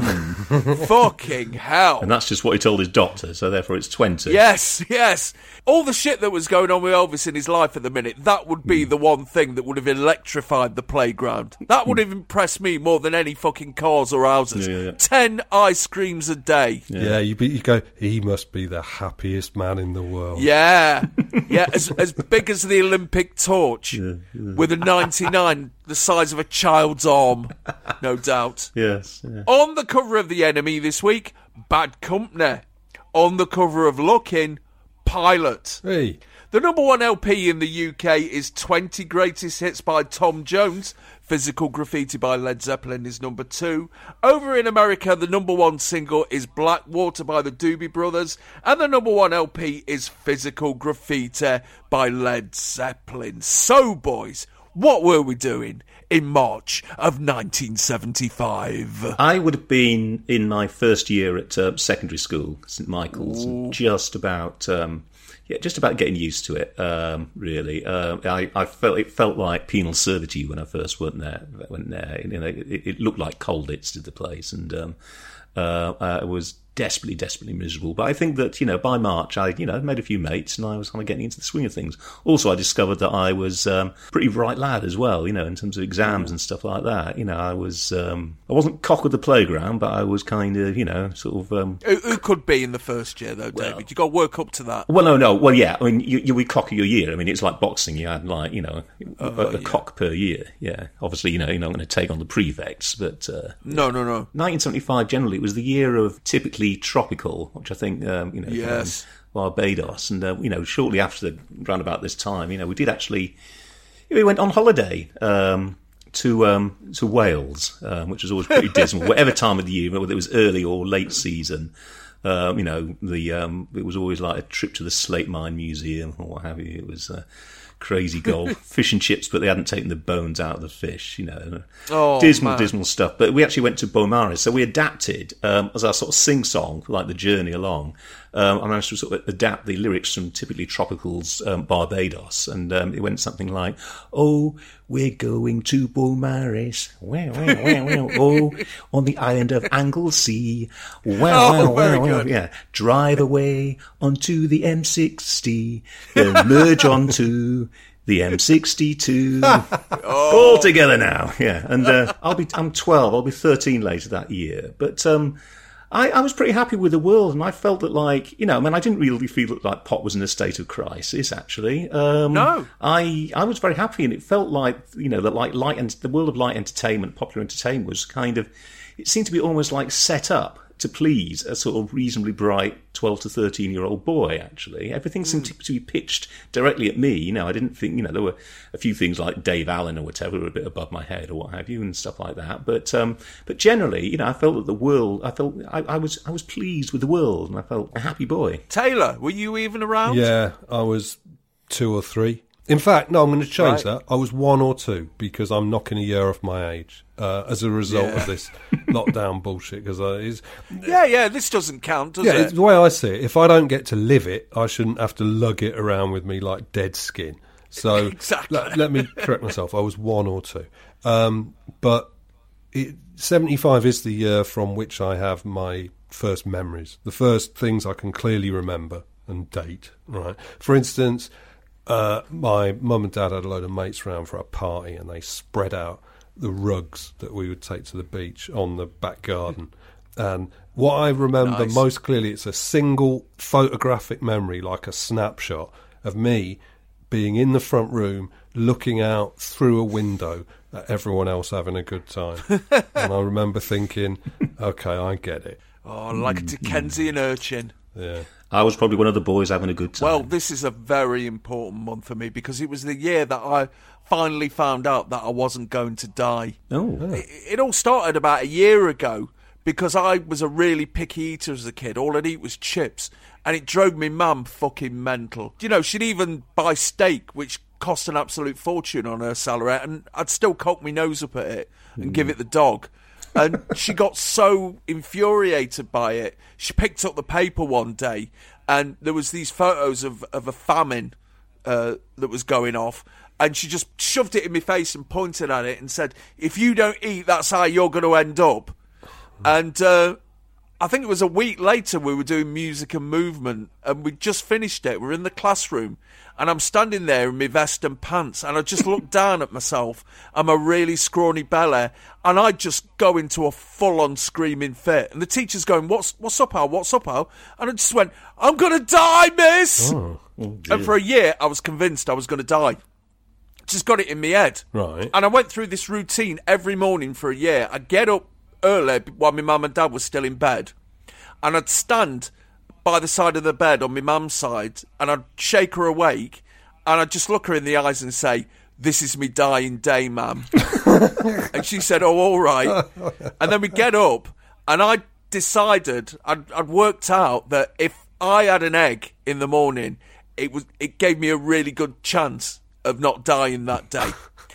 Fucking hell. And that's just what he told his doctor, so therefore it's twenty. Yes, yes. All the shit that was going on with Elvis in his life at the minute, that would be the one thing that would have electrified the playground. That would have impressed me more than any fucking cars or houses. Yeah, yeah. Ten ice creams a day. Yeah, yeah you, be, you go, he must be the happiest man in the world. Yeah, yeah, as, as big as the Olympic torch. Yeah, yeah. With a ninety-nine the size of a child's arm, no doubt. Yes. Yeah. On the cover of The Enemy this week, Bad Company. On the cover of Looking, Pilot. Hey. The number one L P in the U K is twenty Greatest Hits by Tom Jones. Physical Graffiti by Led Zeppelin is number two. Over in America, the number one single is Black Water by the Doobie Brothers. And the number one L P is Physical Graffiti by Led Zeppelin. So, boys, what were we doing in March of nineteen seventy-five? I would have been in my first year at uh, secondary school, St Michael's, and just about... Um, Yeah, just about getting used to it. Um, really, uh, I, I felt it felt like penal servitude when I first went there. Went there, you know, it, it looked like Colditz did the place, and um, uh, I was desperately, desperately miserable. But I think that, you know, by March, I, you know, made a few mates, and I was kind of getting into the swing of things. Also, I discovered that I was um, a pretty bright lad as well, you know, in terms of exams and stuff like that. You know, I was, um, I wasn't cock of the playground, but I was kind of, you know, sort of. Um, who, who could be in the first year though, David? Well, you got to work up to that. Well, no, no. Well, yeah. I mean, you, you were cock of your year. I mean, it's like boxing. You had like, you know, uh, a, a yeah. cock per year. Yeah. Obviously, you know, you're not going to take on the prefects, but uh, no, no, no. nineteen seventy-five generally it was the year of typically tropical, which I think, um, you know, yes. um, Barbados, and uh, you know, shortly after the, round about this time, you know, we did actually, we went on holiday um, to um, to Wales, um, which was always pretty dismal. Whatever time of the year, whether it was early or late season, um, you know, the um, it was always like a trip to the Slate Mine Museum or what have you. It was. Uh, Crazy golf, fish and chips, but they hadn't taken the bones out of the fish, you know. Oh, dismal, man. dismal stuff. But we actually went to Beaumaris, so we adapted um, as our sort of sing-song, like the journey along. Um, I managed to sort of adapt the lyrics from typically Tropical's um, Barbados, and um, it went something like, "Oh, we're going to Beaumaris, wow, wow, wow, wow. Oh, on the island of Anglesey, wow, oh, wow, wow, wow, yeah. Drive away onto the M sixty, then merge onto the M sixty-two, oh. all together now, yeah. And uh, I'll be, I'm twelve, I'll be thirteen later that year, but um, I, I was pretty happy with the world, and I felt that, like, you know, I mean, I didn't really feel like pop was in a state of crisis, actually. Um, no. I I was very happy, and it felt like, you know, that like light and the world of light entertainment, popular entertainment was kind of, it seemed to be almost like set up to please a sort of reasonably bright twelve to thirteen year old boy, actually. Everything seemed mm. to, to be pitched directly at me. You know, I didn't think, you know, there were a few things like Dave Allen or whatever were a bit above my head or what have you and stuff like that. But um, but generally, you know, I felt that the world, I felt, I, I was I was pleased with the world, and I felt a happy boy. Taylor, were you even around? Yeah, I was two or three. In fact, no, I'm going to change right. that. I was one or two because I'm knocking a year off my age uh, as a result yeah. of this lockdown bullshit. Because uh, yeah, yeah, this doesn't count, does yeah, it? It's the way I see it, if I don't get to live it, I shouldn't have to lug it around with me like dead skin. So exactly. let, let me correct myself. I was one or two. Um, but it, seventy-five is the year from which I have my first memories, the first things I can clearly remember and date. Right. For instance, uh, my mum and dad had a load of mates round for a party, and they spread out the rugs that we would take to the beach on the back garden. And what I remember Nice. most clearly, it's a single photographic memory, like a snapshot of me being in the front room, looking out through a window at everyone else having a good time. And I remember thinking, okay, I get it. Oh, like a Dickensian urchin. Yeah. I was probably one of the boys having a good time. Well, this is a very important month for me because it was the year that I finally found out that I wasn't going to die. Oh. It, it all started about a year ago because I was a really picky eater as a kid. All I'd eat was chips, and it drove me mum fucking mental. You know, she'd even buy steak, which cost an absolute fortune on her salary, and I'd still cock my nose up at it and mm. give it the dog. And she got so infuriated by it, she picked up the paper one day, and there was these photos of, of a famine uh, that was going off, and she just shoved it in my face and pointed at it and said, if you don't eat, that's how you're going to end up. And uh, I think it was a week later we were doing music and movement, and we just finished it. We're in the classroom, and I'm standing there in my vest and pants, and I just look down at myself and my really scrawny belly, and I just go into a full-on screaming fit. And the teacher's going, what's what's up, Al? What's up, Al? And I just went, I'm going to die, miss! Oh, oh and for a year, I was convinced I was going to die. Just got it in my head. Right. And I went through this routine every morning for a year. I'd get up early while my mum and dad were still in bed, and I'd stand by the side of the bed on my mum's side, and I'd shake her awake, and I'd just look her in the eyes and say, this is me dying day, ma'am. And she said, oh, all right. And then we'd get up, and I decided, I'd, I'd worked out that if I had an egg in the morning, it was it gave me a really good chance of not dying that day.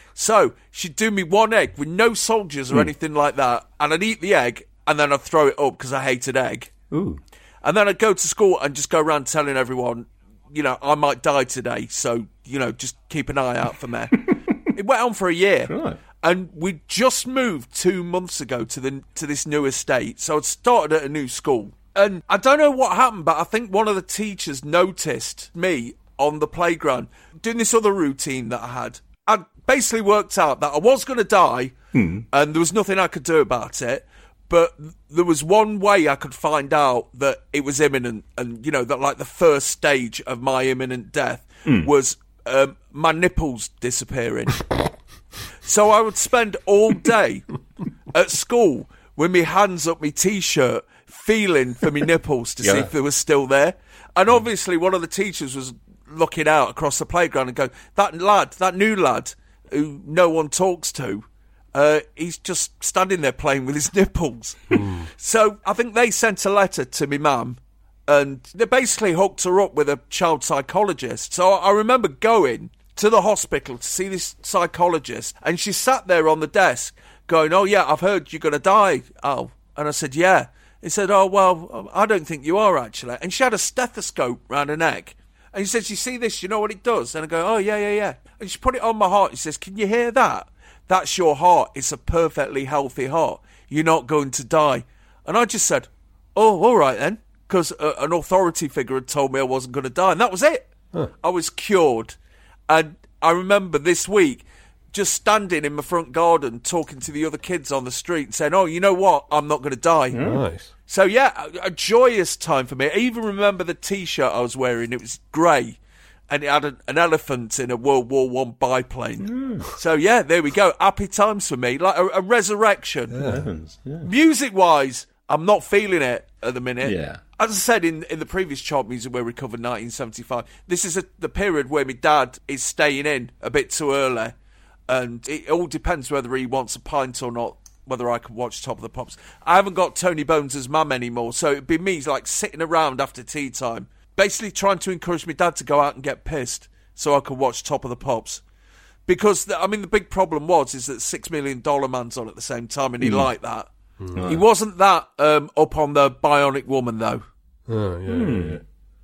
So she'd do me one egg with no soldiers or mm. anything like that, and I'd eat the egg, and then I'd throw it up because I hated egg. Ooh. And then I'd go to school and just go around telling everyone, you know, I might die today, so, you know, just keep an eye out for me. It went on for a year. Right. And we just moved two months ago to the to this new estate, so I'd started at a new school. And I don't know what happened, but I think one of the teachers noticed me on the playground doing this other routine that I had. I'd basically worked out that I was going to die, hmm. and there was nothing I could do about it. But there was one way I could find out that it was imminent, and, you know, that like the first stage of my imminent death mm. was um, my nipples disappearing. So I would spend all day at school with my hands up my T-shirt, feeling for my nipples to yeah. see if they were still there. And obviously one of the teachers was looking out across the playground and going, that lad, that new lad who no one talks to, Uh, he's just standing there playing with his nipples. Mm. So I think they sent a letter to me mum, and they basically hooked her up with a child psychologist. So I remember going to the hospital to see this psychologist, and she sat there on the desk going, oh yeah, I've heard you're going to die, Al. And I said, yeah. He said, oh, well, I don't think you are, actually. And she had a stethoscope round her neck. And she says, you see this, you know what it does? And I go, oh, yeah, yeah, yeah. And she put it on my heart. She says, can you hear that? That's your heart. It's a perfectly healthy heart. You're not going to die. And I just said, oh, all right then. Because uh, an authority figure had told me I wasn't going to die. And that was it. Huh. I was cured. And I remember this week just standing in my front garden talking to the other kids on the street and saying, oh, you know what? I'm not going to die. Nice. So, yeah, a, a joyous time for me. I even remember the T-shirt I was wearing. It was grey. And it had an, an elephant in a World War One biplane. Mm. So, yeah, there we go. Happy times for me. Like a, a resurrection. Yeah. Yeah. Music-wise, I'm not feeling it at the minute. Yeah. As I said in, in the previous chart music where we covered nineteen seventy-five, this is a, the period where my dad is staying in a bit too early. And it all depends whether he wants a pint or not, whether I can watch Top of the Pops. I haven't got Tony Bones' mum anymore, so it'd be me like sitting around after tea time, basically trying to encourage my dad to go out and get pissed so I could watch Top of the Pops. Because, the, I mean, the big problem was is that Six Million Dollar Man's on at the same time, and he mm. liked that. Mm. He wasn't that um, up on the Bionic Woman, though. Oh, yeah, mm. yeah, yeah.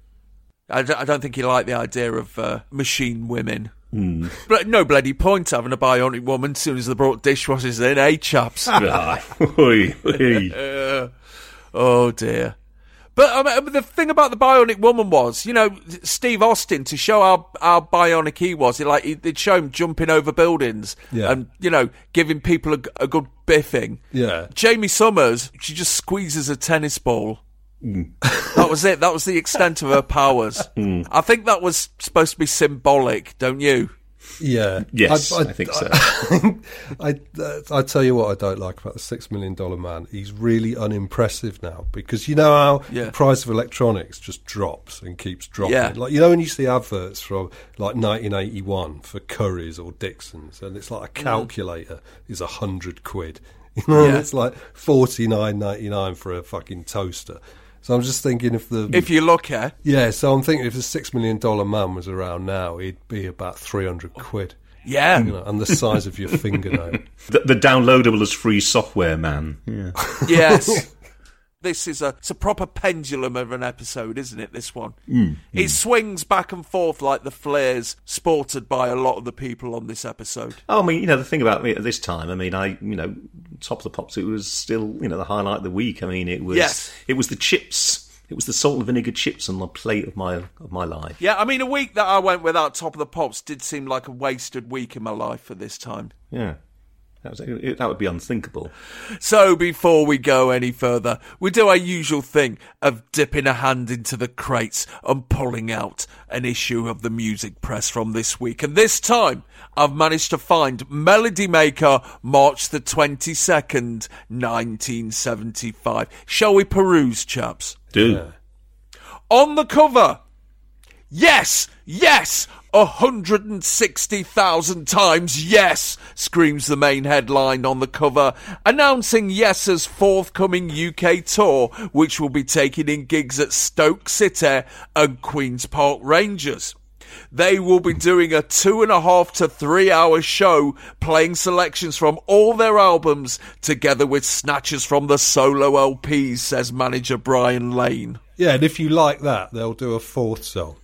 I, d- I don't think he liked the idea of uh, machine women. Mm. But no bloody point having a Bionic Woman as soon as they brought dishwashers in, eh, chaps? Oy, oy. uh, oh, dear. But um, the thing about the Bionic Woman was, you know, Steve Austin, to show how, how bionic he was, it, like they'd show him jumping over buildings Yeah. and, you know, giving people a, a good biffing. Yeah. Jamie Summers, she just squeezes a tennis ball. Mm. That was it. That was the extent of her powers. Mm. I think that was supposed to be symbolic, don't you? Yeah. Yes, I, I, I think so. I, I, uh, I tell you what I don't like about the Six Million Dollar Man. He's really unimpressive now, because you know how Yeah. the price of electronics just drops and keeps dropping. Yeah. Like, you know when you see adverts from like nineteen eighty-one for Currys or Dixons, and it's like a calculator is a hundred quid. You know, Yeah. it's like forty-nine ninety-nine for a fucking toaster. So I'm just thinking if the... If you look at... Yeah, so I'm thinking if the Six Million Dollar Man was around now, he'd be about three hundred quid. Yeah. You know, and the size of your fingernail. The, the downloadable as free software man. Yeah. Yes. This is a, it's a proper pendulum of an episode, isn't it, this one? Mm, It mm. swings back and forth like the flares sported by a lot of the people on this episode. Oh, I mean, you know, the thing about me at this time, I mean, I, you know, Top of the Pops, it was still, you know, the highlight of the week. I mean, it was, Yes. it was the chips, it was the salt and vinegar chips on the plate of my of my life. Yeah, I mean, a week that I went without Top of the Pops did seem like a wasted week in my life at this time. Yeah. That, was, it, that would be unthinkable. So before we go any further, we do our usual thing of dipping a hand into the crates and pulling out an issue of the music press from this week. And this time, I've managed to find Melody Maker, March the twenty-second, nineteen seventy-five. Shall we peruse, chaps? Do. Yeah. On the cover, yes, yes, one hundred sixty thousand times yes, screams the main headline on the cover, announcing Yes's forthcoming U K tour, which will be taking in gigs at Stoke City and Queen's Park Rangers. They will be doing a two and a half to three hour show, playing selections from all their albums, together with snatches from the solo L Ps, says manager Brian Lane. Yeah, and if you like that, they'll do a fourth song.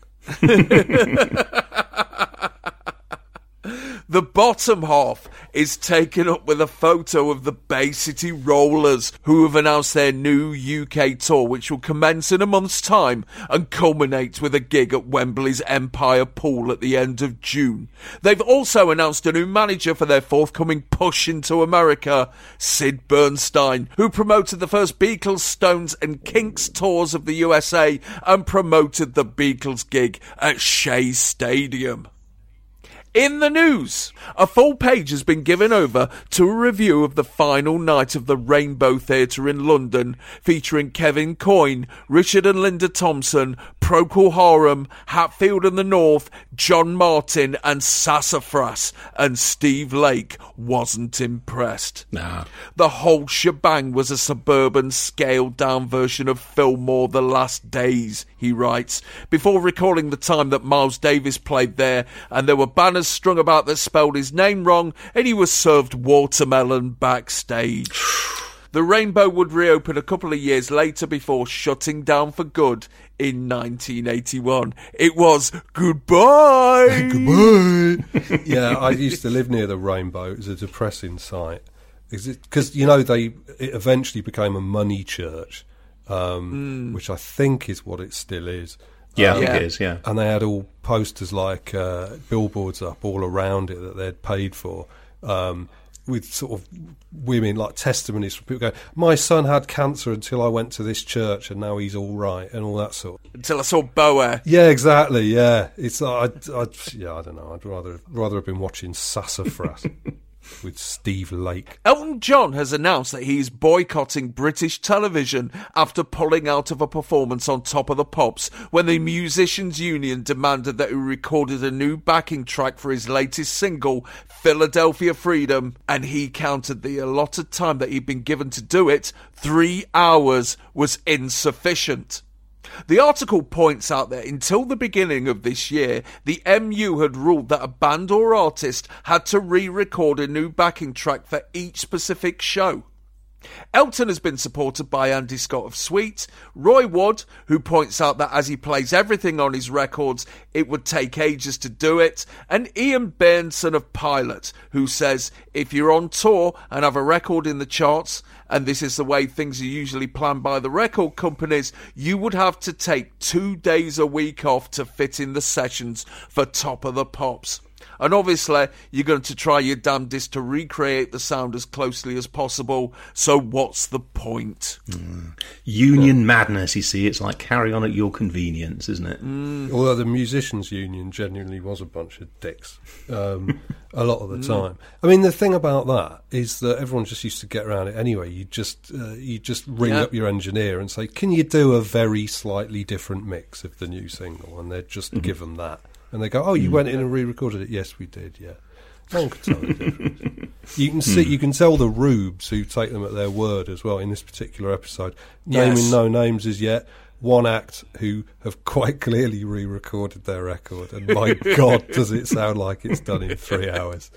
The bottom half is taken up with a photo of the Bay City Rollers, who have announced their new U K tour, which will commence in a month's time and culminate with a gig at Wembley's Empire Pool at the end of June. They've also announced a new manager for their forthcoming push into America, Sid Bernstein, who promoted the first Beatles, Stones and Kinks tours of the U S A and promoted the Beatles gig at Shea Stadium. In the news, a full page has been given over to a review of the final night of the Rainbow Theatre in London, featuring Kevin Coyne, Richard and Linda Thompson, Procol Harum, Hatfield and the North, John Martin and Sassafras, and Steve Lake wasn't impressed. Nah. The whole shebang was a suburban, scaled-down version of Fillmore The Last Days, he writes, before recalling the time that Miles Davis played there and there were banners strung about that spelled his name wrong and he was served watermelon backstage. The Rainbow would reopen a couple of years later before shutting down for good in nineteen eighty-one. It was goodbye. Goodbye. Yeah, I used to live near the Rainbow. It was a depressing sight. Because, you know, they it eventually became a money church, um, mm. which I think is what it still is. Yeah, um, I think it is, yeah. And they had all posters like uh, billboards up all around it that they'd paid for, um, with sort of women, like testimonies from people going, my son had cancer until I went to this church and now he's all right, and all that sort. Until I saw Boa. Yeah, exactly, yeah. It's I'd, I'd, yeah, I don't know. I'd rather rather have been watching Sassafras with Steve Lake. Elton John has announced that he's boycotting British television after pulling out of a performance on Top of the Pops when the Musicians Union demanded that he recorded a new backing track for his latest single, Philadelphia Freedom, and he counted the allotted time that he'd been given to do it. Three hours was insufficient. The article points out that until the beginning of this year, the M U had ruled that a band or artist had to re-record a new backing track for each specific show. Elton has been supported by Andy Scott of Sweet, Roy Wood, who points out that as he plays everything on his records, it would take ages to do it, and Ian Bairnson of Pilot, who says, if you're on tour and have a record in the charts, and this is the way things are usually planned by the record companies, you would have to take two days a week off to fit in the sessions for Top of the Pops. And obviously, you're going to try your damnedest to recreate the sound as closely as possible, so what's the point? Mm. Union yeah. madness, you see. It's like carry on at your convenience, isn't it? Mm. Although the musicians' union genuinely was a bunch of dicks um, a lot of the time. I mean, the thing about that is that everyone just used to get around it anyway. You just uh, you just ring yeah. up your engineer and say, can you do a very slightly different mix of the new single? And they'd just mm-hmm. give them that. And they go, oh, you mm. went in and re-recorded it? Yes, we did, yeah. No one could tell the difference. You can see, you can tell the rubes who take them at their word as well in this particular episode. Naming yes. no names as yet. One act who have quite clearly re-recorded their record. And my God, does it sound like it's done in three hours.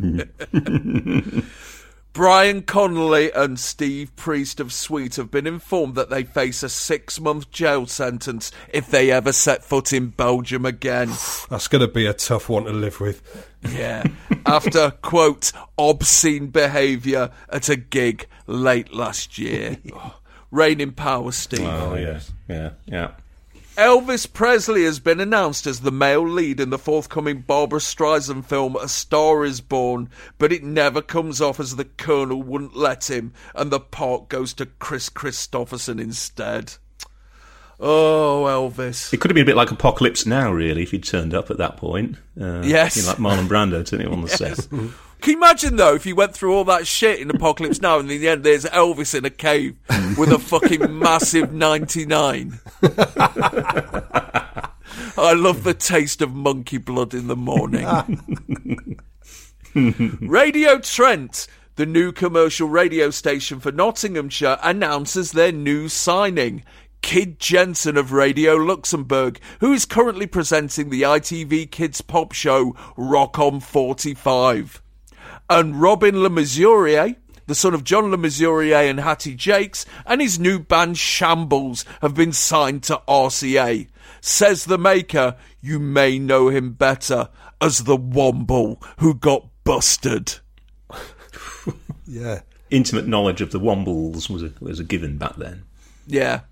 Brian Connolly and Steve Priest of Sweet have been informed that they face a six-month jail sentence if they ever set foot in Belgium again. That's going to be a tough one to live with. Yeah. After, quote, obscene behaviour at a gig late last year. Oh, reign in power, Steve. Oh, yes. Yeah, yeah. Elvis Presley has been announced as the male lead in the forthcoming Barbra Streisand film A Star Is Born, but it never comes off as the Colonel wouldn't let him, and the part goes to Chris Christopherson instead. Oh, Elvis. It could have been a bit like Apocalypse Now, really, if he'd turned up at that point. Uh, yes. You know, like Marlon Brando turning him on the yes. set. Can you imagine, though, if you went through all that shit in Apocalypse Now and in the end there's Elvis in a cave with a fucking massive ninety-nine? I love the taste of monkey blood in the morning. Radio Trent, the new commercial radio station for Nottinghamshire, announces their new signing. Kid Jensen of Radio Luxembourg, who is currently presenting the I T V Kids pop show Rock On forty-five. And Robin Le Mesurier, the son of John Le Mesurier and Hattie Jakes, and his new band Shambles have been signed to R C A. Says the maker, you may know him better as the Womble who got busted. Yeah. Intimate knowledge of the Wombles was a, was a given back then. Yeah.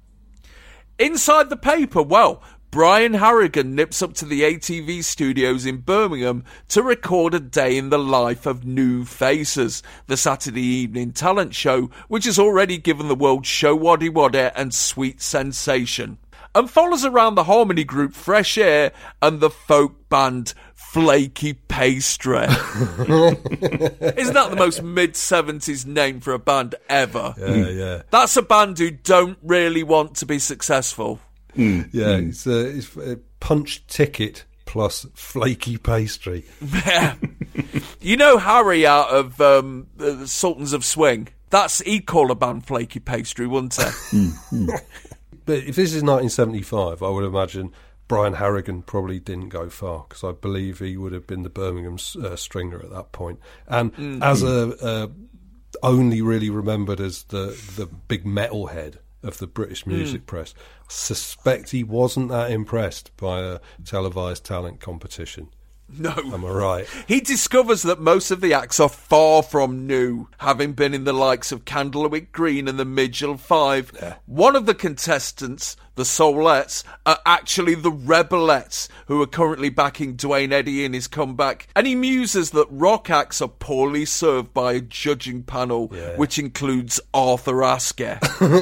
Inside the paper, well, Brian Harrigan nips up to the A T V studios in Birmingham to record a day in the life of New Faces, the Saturday evening talent show, which has already given the world Show Waddy Waddy and Sweet Sensation, and follows around the harmony group Fresh Air and the folk band Flaky Pastry. Isn't that the most mid-seventies name for a band ever? Yeah, yeah. That's a band who don't really want to be successful. Mm. Yeah, mm. It's, a, it's a punch ticket plus Flaky Pastry. Yeah. You know Harry out of um, the Sultans of Swing? That's, he'd call a band Flaky Pastry, wouldn't he? But if this is nineteen seventy-five, I would imagine Brian Harrigan probably didn't go far, because I believe he would have been the Birmingham uh, stringer at that point. And mm. as a uh, only really remembered as the, the big metalhead of the British music mm. press, I suspect he wasn't that impressed by a televised talent competition. No. Am I right? He discovers that most of the acts are far from new, having been in the likes of Candlewick Green and the Midgell Five. Yeah. One of the contestants, the Soulettes, are actually the Rebelettes, who are currently backing Dwayne Eddy in his comeback. And he muses that rock acts are poorly served by a judging panel, yeah. which includes Arthur Askey.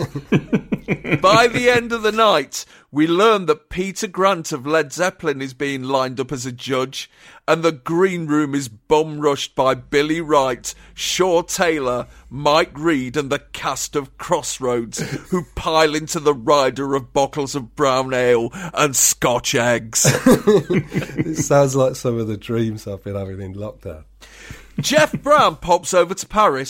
By the end of the night, we learn that Peter Grant of Led Zeppelin is being lined up as a judge, and the green room is bum-rushed by Billy Wright, Shaw Taylor, Mike Reed and the cast of Crossroads, who pile into the rider of bottles of brown ale and Scotch eggs. It sounds like some of the dreams I've been having in lockdown. Jeff Brown pops over to Paris,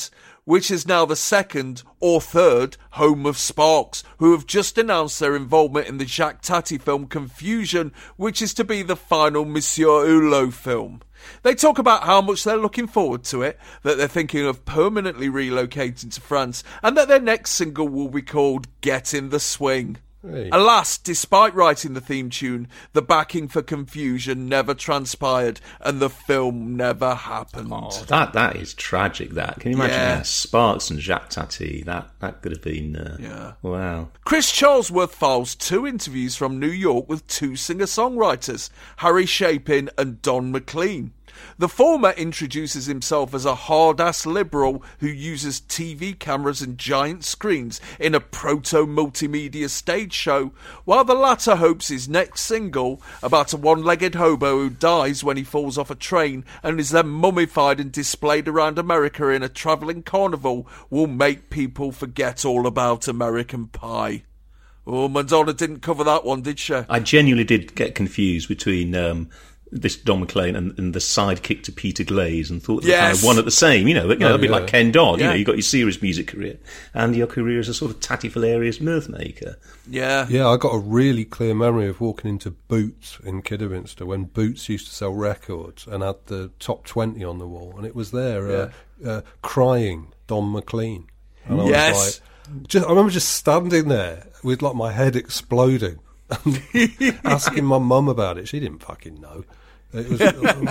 which is now the second or third home of Sparks, who have just announced their involvement in the Jacques Tati film Confusion, which is to be the final Monsieur Hulot film. They talk about how much they're looking forward to it, that they're thinking of permanently relocating to France, and that their next single will be called Get in the Swing. Hey. Alas, despite writing the theme tune, the backing for Confusion never transpired and the film never happened. Oh, that that is tragic, that. Can you imagine Yeah. yeah, Sparks and Jacques Tati? That, that could have been... Uh, Yeah. Wow. Chris Charlesworth files two interviews from New York with two singer-songwriters, Harry Chapin and Don McLean. The former introduces himself as a hard-ass liberal who uses T V cameras and giant screens in a proto-multimedia stage show, while the latter hopes his next single, about a one-legged hobo who dies when he falls off a train and is then mummified and displayed around America in a travelling carnival, will make people forget all about American Pie. Oh, Madonna didn't cover that one, did she? I genuinely did get confused between... Um, this Don McLean and, and the sidekick to Peter Glaze, and thought they were kind Yes. of one at the same, you know, you know Oh, a bit yeah. like Ken Dodd, you Yeah. know, you've got your serious music career and your career as a sort of tatty-hilarious mirth maker. Yeah. Yeah, I got a really clear memory of walking into Boots in Kidderminster when Boots used to sell records and had the top twenty on the wall, and it was there, uh, uh, crying Don McLean. And I Yes. was like, just, I remember just standing there with like my head exploding, and asking my mum about it. She didn't fucking know. It was,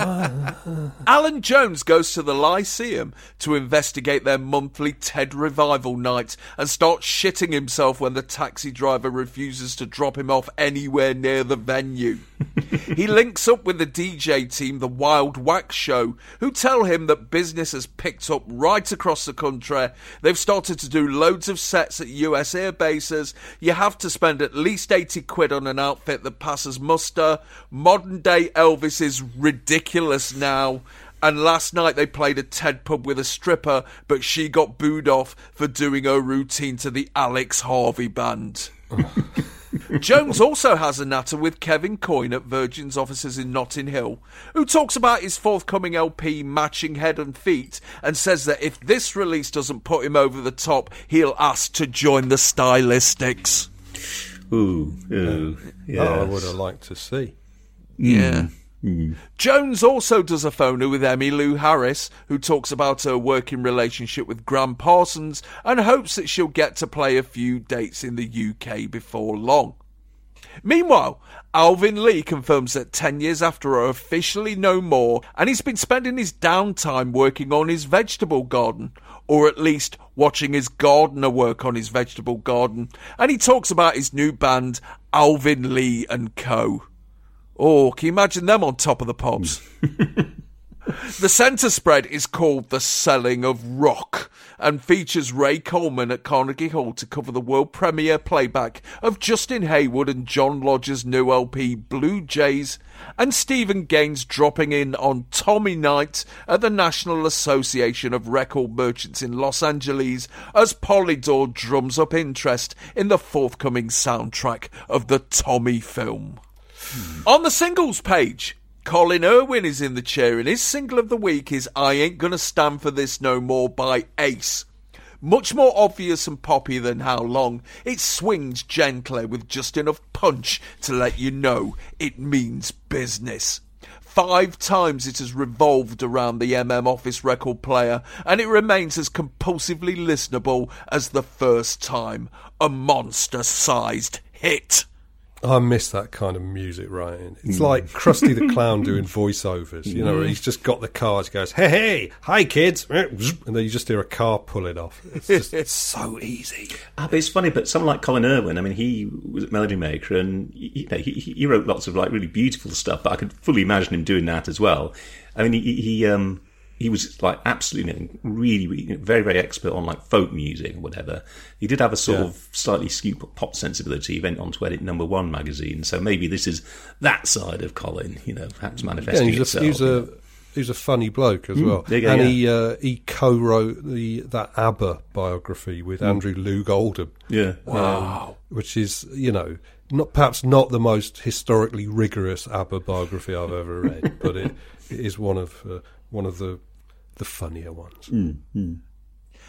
Alan Jones goes to the Lyceum to investigate their monthly TED revival night and starts shitting himself when the taxi driver refuses to drop him off anywhere near the venue. He links up with the D J team, the Wild Wax Show, who tell him that business has picked up right across the country. They've started to do loads of sets at U S air bases. You have to spend at least eighty quid on an outfit that passes muster. Modern day Elvis is ridiculous now. And last night they played a TED pub with a stripper, but she got booed off for doing her routine to the Alex Harvey band. Jones also has a natter with Kevin Coyne at Virgin's offices in Notting Hill, who talks about his forthcoming L P Matching Head and Feet, and says that if this release doesn't put him over the top, he'll ask to join the Stylistics. Ooh, ooh, yeah. Oh, I would have liked to see. Yeah. Mm. Jones also does a phoner with Emmy Lou Harris, who talks about her working relationship with Graham Parsons and hopes that she'll get to play a few dates in the U K before long. Meanwhile, Alvin Lee confirms that ten years after are officially no more, and he's been spending his downtime working on his vegetable garden, or at least watching his gardener work on his vegetable garden, and he talks about his new band, Alvin Lee and Co. Oh, can you imagine them on Top of the Pops? The centre spread is called The Selling of Rock and features Ray Coleman at Carnegie Hall to cover the world premiere playback of Justin Hayward and John Lodge's new L P Blue Jays, and Stephen Gaines dropping in on Tommy Night at the National Association of Record Merchants in Los Angeles as Polydor drums up interest in the forthcoming soundtrack of the Tommy film. On the singles page, Colin Irwin is in the chair, and his single of the week is I Ain't Gonna Stand For This No More by Ace. Much more obvious and poppy than How Long, it swings gently with just enough punch to let you know it means business. Five times it has revolved around the M M Office record player, and it remains as compulsively listenable as the first time. A monster-sized hit. I miss that kind of music writing. It's like Krusty the Clown doing voiceovers, you know, where he's just got the cards, goes, hey, hey, hi, kids, and then you just hear a car pull it off. It's just it's so easy. Ah, but it's funny, but someone like Colin Irwin, I mean, he was a melody maker, and you know, he, he wrote lots of like really beautiful stuff, but I could fully imagine him doing that as well. I mean, he, he um... He was like absolutely, really, really, very, very expert on like folk music or whatever. He did have a sort Yeah. of slightly skewed pop sensibility. He went on to edit Number One magazine, so maybe this is that side of Colin, you know, perhaps manifesting yeah, he's a, itself. he's a he's a funny bloke as Mm, well, there you go, and yeah. he uh, he co-wrote the that ABBA biography with Mm. Andrew Loog Oldham. Yeah, um, which is, you know, not perhaps not the most historically rigorous ABBA biography I've ever read, but it, it is one of uh, one of the the funnier ones. Mm, mm.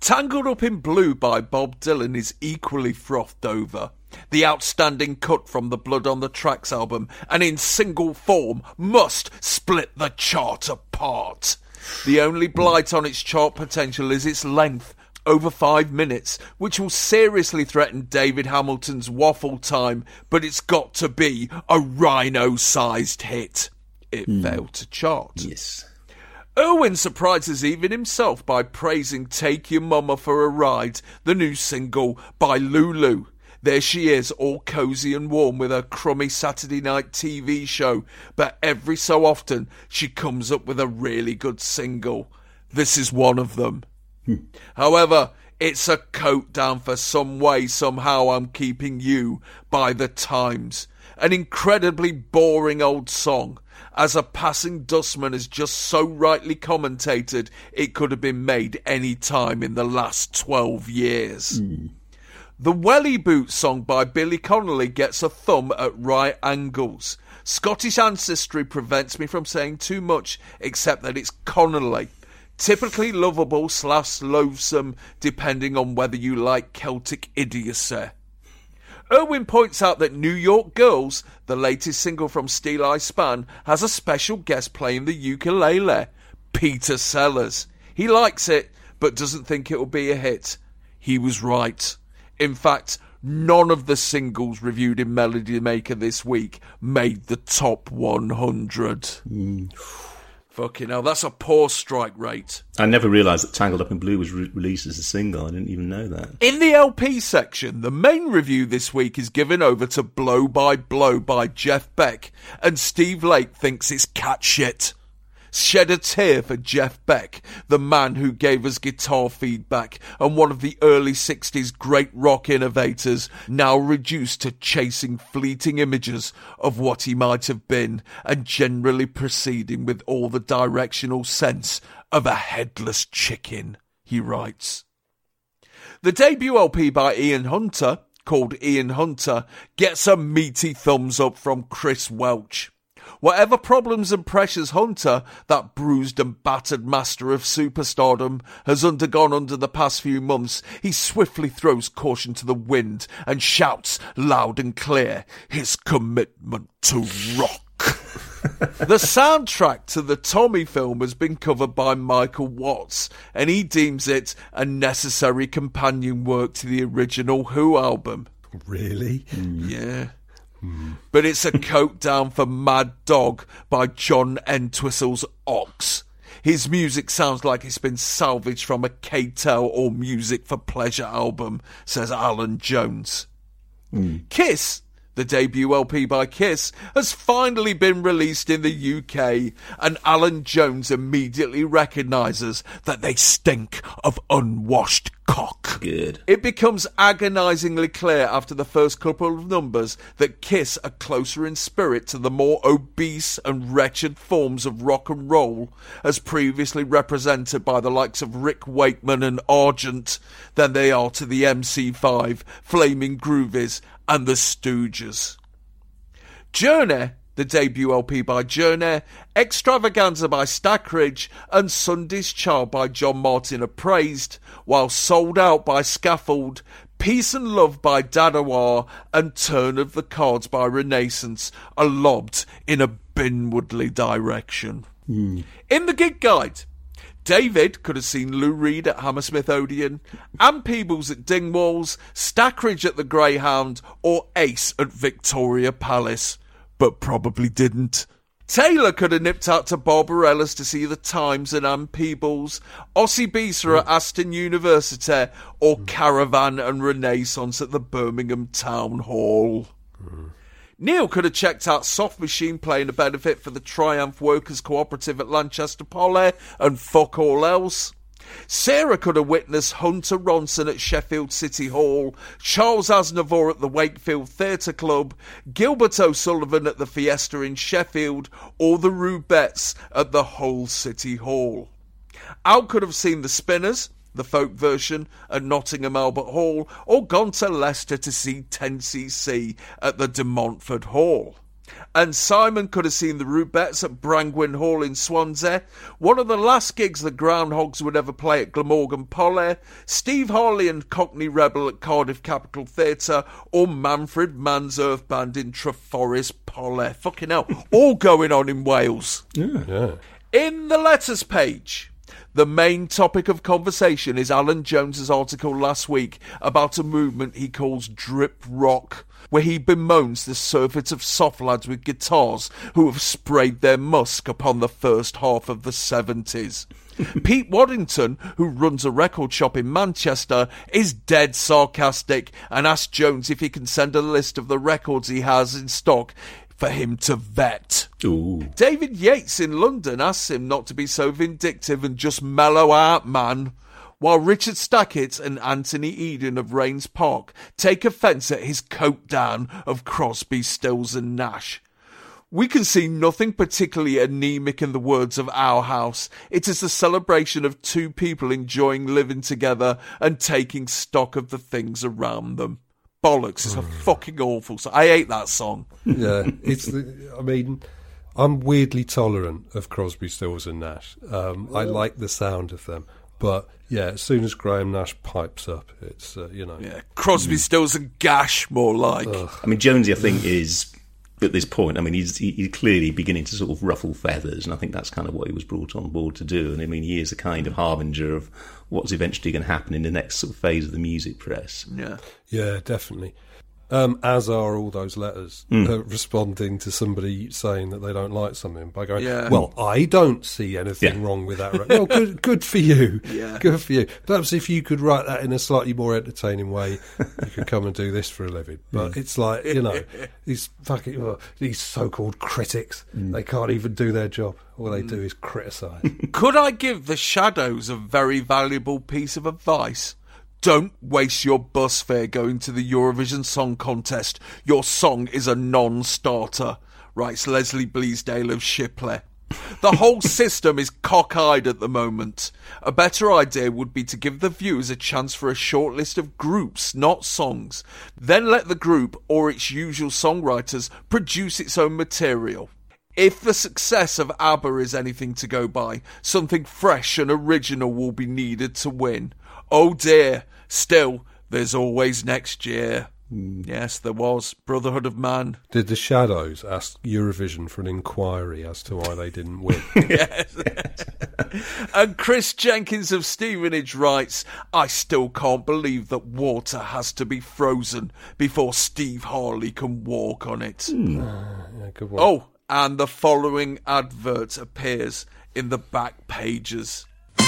Tangled Up in Blue by Bob Dylan is equally frothed over. The outstanding cut from the Blood on the Tracks album, and in single form, must split the chart apart. The only blight on its chart potential is its length, over five minutes, which will seriously threaten David Hamilton's waffle time, but it's got to be a rhino-sized hit. It mm. failed to chart. Yes. Irwin surprises even himself by praising Take Your Mama for a Ride, the new single by Lulu. There she is, all cosy and warm with her crummy Saturday night T V show, but every so often she comes up with a really good single. This is one of them. However, it's a coat down for Some Way, Somehow I'm Keeping You by The Times. An incredibly boring old song. As a passing dustman has just so rightly commentated, it could have been made any time in the last twelve years. Mm. The Welly Boot song by Billy Connolly gets a thumb at right angles. Scottish ancestry prevents me from saying too much, except that it's Connolly. Typically lovable slash loathsome, depending on whether you like Celtic idiocy. Irwin points out that New York Girls, the latest single from Steeleye Span, has a special guest playing the ukulele, Peter Sellers. He likes it, but doesn't think it will be a hit. He was right. In fact, none of the singles reviewed in Melody Maker this week made the top one hundred. Mm. Fucking hell, that's a poor strike rate. I never realised that Tangled Up in Blue was re- released as a single. I didn't even know that. In the L P section, the main review this week is given over to Blow by Blow by Jeff Beck, and Steve Lake thinks it's cat shit. Shed a tear for Jeff Beck, the man who gave us guitar feedback and one of the early sixties great rock innovators, now reduced to chasing fleeting images of what he might have been and generally proceeding with all the directional sense of a headless chicken, he writes. The debut L P by Ian Hunter, called Ian Hunter, gets a meaty thumbs up from Chris Welch. Whatever problems and pressures Hunter, that bruised and battered master of superstardom, has undergone under the past few months, he swiftly throws caution to the wind and shouts loud and clear his commitment to rock. The soundtrack to the Tommy film has been covered by Michael Watts, and he deems it a necessary companion work to the original Who album. Really? Mm. Yeah. But it's a coat down for Mad Dog by John Entwistle's Ox. His music sounds like it's been salvaged from a K-Tel or Music for Pleasure album, says Alan Jones. Mm. Kiss, the debut L P by Kiss, has finally been released in the U K, and Alan Jones immediately recognises that they stink of unwashed cock. Good. It becomes agonisingly clear after the first couple of numbers that Kiss are closer in spirit to the more obese and wretched forms of rock and roll, as previously represented by the likes of Rick Wakeman and Argent, than they are to the M C five, Flaming Groovies and the Stooges. Journey, the debut L P by Journey, Extravaganza by Stackridge, and Sunday's Child by John Martin are praised, while Sold Out by Scaffold, Peace and Love by Dadawar, and Turn of the Cards by Renaissance are lobbed in a Binwoodley direction. Mm. In the gig guide, David could have seen Lou Reed at Hammersmith Odeon, Ann Peebles at Dingwalls, Stackridge at the Greyhound, or Ace at Victoria Palace, but probably didn't. Taylor could have nipped out to Barbarella's to see the Times and Ann Peebles, Ossie Bisa at Aston University, or Caravan and Renaissance at the Birmingham Town Hall. Mm. Neil could have checked out Soft Machine playing a benefit for the Triumph Workers Cooperative at Lancaster Poly and fuck all else. Sarah could have witnessed Hunter Ronson at Sheffield City Hall, Charles Aznavour at the Wakefield Theatre Club, Gilbert O'Sullivan at the Fiesta in Sheffield, or the Rubettes at the Hull City Hall. Al could have seen the Spinners, the folk version, at Nottingham Albert Hall, or gone to Leicester to see ten C C at the De Montfort Hall. And Simon could have seen the Rubettes at Brangwyn Hall in Swansea, one of the last gigs the Groundhogs would ever play at Glamorgan Poller, Steve Harley and Cockney Rebel at Cardiff Capitol Theatre, or Manfred Mann's Earth Band in Treforest Poller. Fucking hell, all going on in Wales. Yeah. yeah. In the letters page, the main topic of conversation is Alan Jones's article last week about a movement he calls drip rock, where he bemoans the surfeit of soft lads with guitars who have sprayed their musk upon the first half of the seventies. Pete Waddington, who runs a record shop in Manchester, is dead sarcastic and asks Jones if he can send a list of the records he has in stock for him to vet. Ooh. David Yates in London asks him not to be so vindictive and just mellow out, man. While Richard Stackett and Anthony Eden of Rains Park take offence at his coat down of Crosby, Stills and Nash. We can see nothing particularly anemic in the words of Our House. It is the celebration of two people enjoying living together and taking stock of the things around them. Bollocks, it's a fucking awful song. I hate that song. Yeah, it's the, I mean, I'm weirdly tolerant of Crosby, Stills and Nash. Um, I like the sound of them. But, yeah, as soon as Graham Nash pipes up, it's, uh, you know... Yeah, Crosby, Stills and Gash, more like. Ugh. I mean, Jonesy, I think, is, at this point, I mean, he's, he's clearly beginning to sort of ruffle feathers, and I think that's kind of what he was brought on board to do. And, I mean, he is a kind of harbinger of what's eventually going to happen in the next sort of phase of the music press. Yeah. Yeah, definitely. Um, as are all those letters mm. uh, responding to somebody saying that they don't like something by going, yeah. well, I don't see anything yeah. wrong with that. Re- well, good, good for you. Yeah. Good for you. Perhaps if you could write that in a slightly more entertaining way, you could come and do this for a living. But yeah. it's like, you know, these fucking, well, these so-called critics, mm. they can't even do their job. All they mm. do is criticise. Could I give the Shadows a very valuable piece of advice? Don't waste your bus fare going to the Eurovision Song Contest. Your song is a non-starter, writes Leslie Bleasdale of Shipley. The whole system is cockeyed at the moment. A better idea would be to give the viewers a chance for a short list of groups, not songs. Then let the group, or its usual songwriters, produce its own material. If the success of ABBA is anything to go by, something fresh and original will be needed to win. Oh dear, still, there's always next year. Mm. Yes, there was. Brotherhood of Man. Did the Shadows ask Eurovision for an inquiry as to why they didn't win? Yes. And Chris Jenkins of Stevenage writes, I still can't believe that water has to be frozen before Steve Harley can walk on it. Mm. Uh, yeah, good one. Oh, and the following advert appears in the back pages.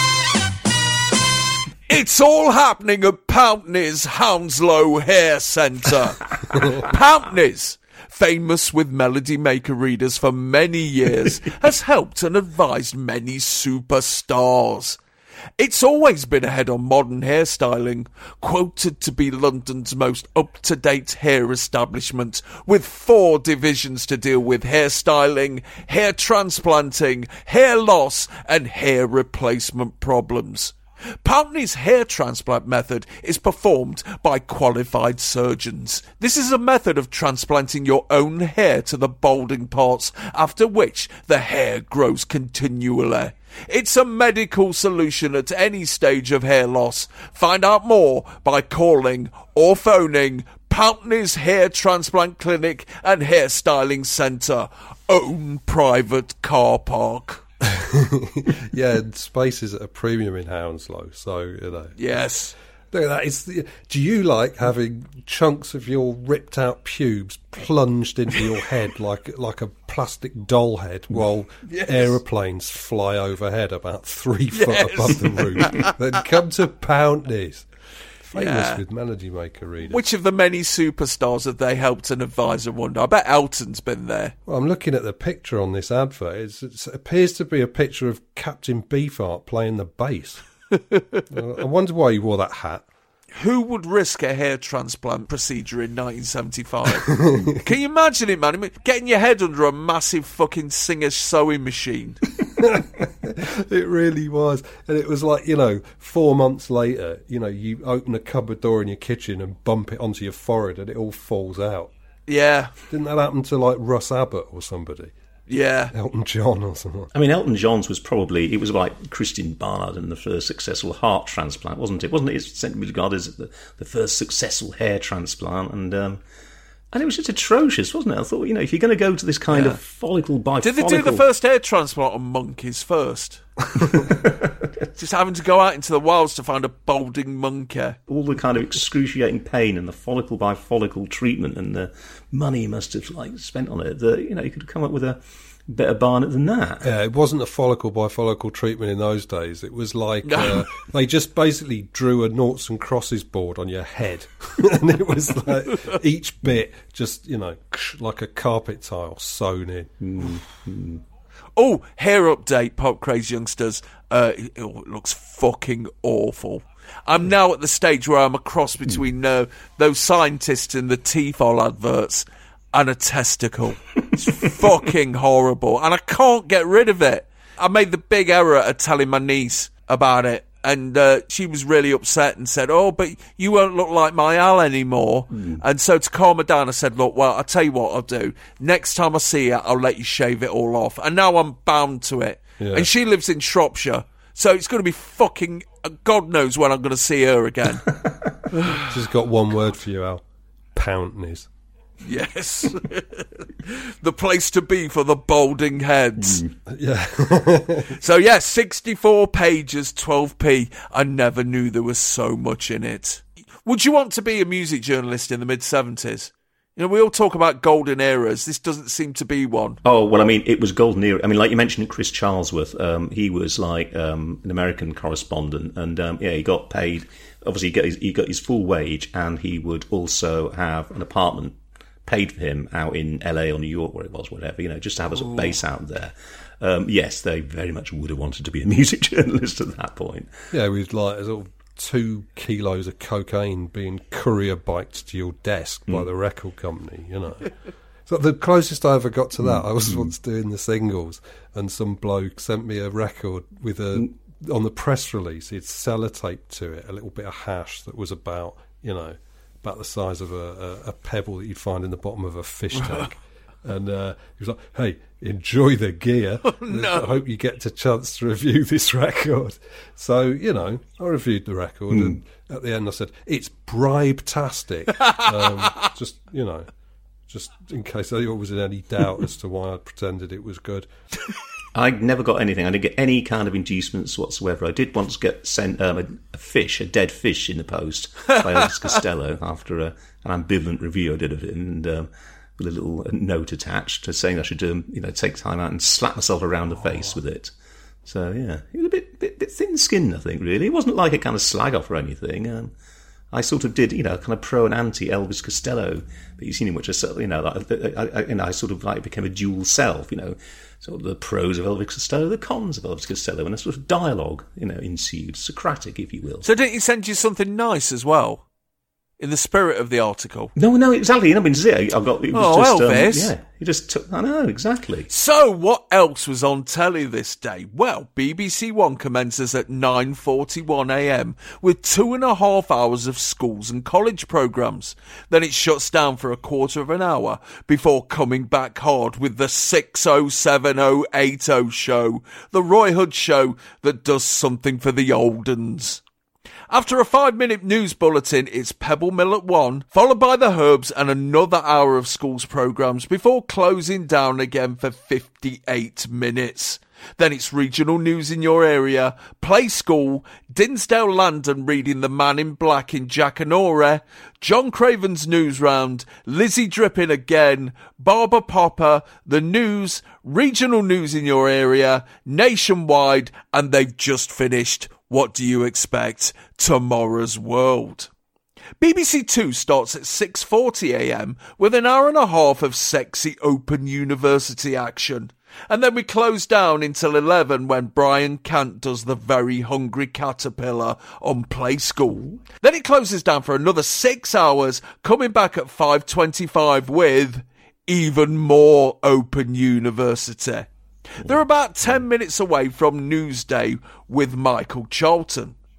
It's all happening at Pountney's Hounslow Hair Centre. Pountney's, famous with Melody Maker readers for many years, has helped and advised many superstars. It's always been ahead on modern hairstyling, quoted to be London's most up-to-date hair establishment, with four divisions to deal with hairstyling, hair transplanting, hair loss and hair replacement problems. Pountney's hair transplant method is performed by qualified surgeons. This is a method of transplanting your own hair to the balding parts, after which the hair grows continually. It's a medical solution at any stage of hair loss. Find out more by calling or phoning Pountney's Hair Transplant Clinic and Hairstyling Centre. Own private car park. Yeah, and space is at a premium in Hounslow, so, you know. Yes. Look at that. It's the, do you like having chunks of your ripped out pubes plunged into your head like like a plastic doll head while yes. aeroplanes fly overhead about three foot yes. above the roof? Then come to Pountney's. Famous yeah. with Melody Maker readers. Which of the many superstars have they helped and advised, I wonder? I bet Elton's been there. Well, I'm looking at the picture on this advert. It's, it's, it appears to be a picture of Captain Beefheart playing the bass. uh, I wonder why he wore that hat. Who would risk a hair transplant procedure in nineteen seventy-five? Can you imagine it, man? I mean, getting your head under a massive fucking Singer sewing machine. It really was. And it was like, you know, four months later, you know, you open a cupboard door in your kitchen and bump it onto your forehead and it all falls out. Yeah. Didn't that happen to, like, Russ Abbott or somebody? Yeah. Elton John or something. I mean, Elton John's was probably, it was like Christian Barnard and the first successful heart transplant, wasn't it? Wasn't it? It's regarded as the, the first successful hair transplant, and um, and it was just atrocious, wasn't it? I thought, you know, if you're going to go to this kind Yeah. of follicle by Did follicle... they do the first hair transplant on monkeys first? Just having to go out into the wilds to find a balding monkey. All the kind of excruciating pain and the follicle by follicle treatment and the money you must have like spent on it. The, you know, you could have come up with a better Barnett than that. Yeah, it wasn't a follicle by follicle treatment in those days. It was like uh, they just basically drew a noughts and crosses board on your head, and it was like each bit just, you know, like a carpet tile sewn in. Mm-hmm. Oh, hair update, Pop Craze youngsters. Uh, it, it looks fucking awful. I'm now at the stage where I'm a cross between uh, those scientists in the T-Fol adverts and a testicle. It's fucking horrible, and I can't get rid of it. I made the big error of telling my niece about it, and uh, she was really upset and said, oh, but you won't look like my Al anymore. Mm. And so to calm her down, I said, look, well, I'll tell you what I'll do. Next time I see her, I'll let you shave it all off. And now I'm bound to it. Yeah. And she lives in Shropshire, so it's going to be fucking... God knows when I'm going to see her again. She's got one word for you, Al. Pountneys. Yes. The place to be for the balding heads. Mm. Yeah. So, yeah, sixty-four pages, twelve p. I never knew there was so much in it. Would you want to be a music journalist in the mid-seventies? You know, we all talk about golden eras. This doesn't seem to be one. Oh, well, I mean, it was golden era. I mean, like you mentioned, Chris Charlesworth, um, he was like um, an American correspondent, and um, yeah, he got paid. Obviously, he got, his, he got his full wage, and he would also have an apartment paid for him out in L A or New York, where it was, whatever, you know, just to have as a base out there. Um, yes, they very much would have wanted to be a music journalist at that point. Yeah, with like sort of two kilos of cocaine being courier biked to your desk by mm. the record company, you know. So the closest I ever got to that, mm. I was mm. once doing the singles, and some bloke sent me a record with a, mm. on the press release, he'd sellotaped to it a little bit of hash that was about, you know, about the size of a, a, a pebble that you'd find in the bottom of a fish tank. And uh, he was like, hey, enjoy the gear. Oh, no. I hope you get the chance to review this record. So, you know, I reviewed the record, mm. and at the end I said, it's bribe-tastic. um, just, you know, just in case anyone was in any doubt as to why I pretended it was good. I never got anything. I didn't get any kind of inducements whatsoever. I did once get sent um, a, a fish, a dead fish in the post by Elvis Costello after a, an ambivalent review I did of it, and um, with a little note attached to saying I should, um, you know, take time out and slap myself around the face with it. So yeah, it was a bit, bit, bit thin-skinned, I think. Really, it wasn't like a kind of slag off or anything. Um, I sort of did, you know, kind of pro and anti Elvis Costello, but you seen in which I, you know, I, I, I, you know, I sort of like became a dual self, you know, sort of the pros of Elvis Costello, the cons of Elvis Costello, and a sort of dialogue, you know, ensued, Socratic, if you will. So didn't he send you something nice as well? In the spirit of the article. No, no, exactly. I mean, I got. It was oh, just, Elvis. Um, yeah, he just took. I know, exactly. So, what else was on telly this day? Well, B B C One commences at nine forty-one a m with two and a half hours of schools and college programmes. Then it shuts down for a quarter of an hour before coming back hard with the six oh seven oh eight oh show, the Roy Hood show that does something for the old uns. After a five-minute news bulletin, it's Pebble Mill at one, followed by the Herbs and another hour of schools programmes before closing down again for fifty-eight minutes. Then it's regional news in your area, Play School, Dinsdale Landon reading The Man in Black in Jackanory, John Craven's News Round, Lizzie Dripping again, Barbara Popper, The News, regional news in your area, Nationwide, and they've just finished What Do You Expect? Tomorrow's World. B B C Two starts at six forty a m with an hour and a half of sexy Open University action. And then we close down until eleven when Brian Cant does The Very Hungry Caterpillar on Play School. Then it closes down for another six hours, coming back at five twenty-five with even more Open University. They're about ten minutes away from Newsday with Michael Charlton.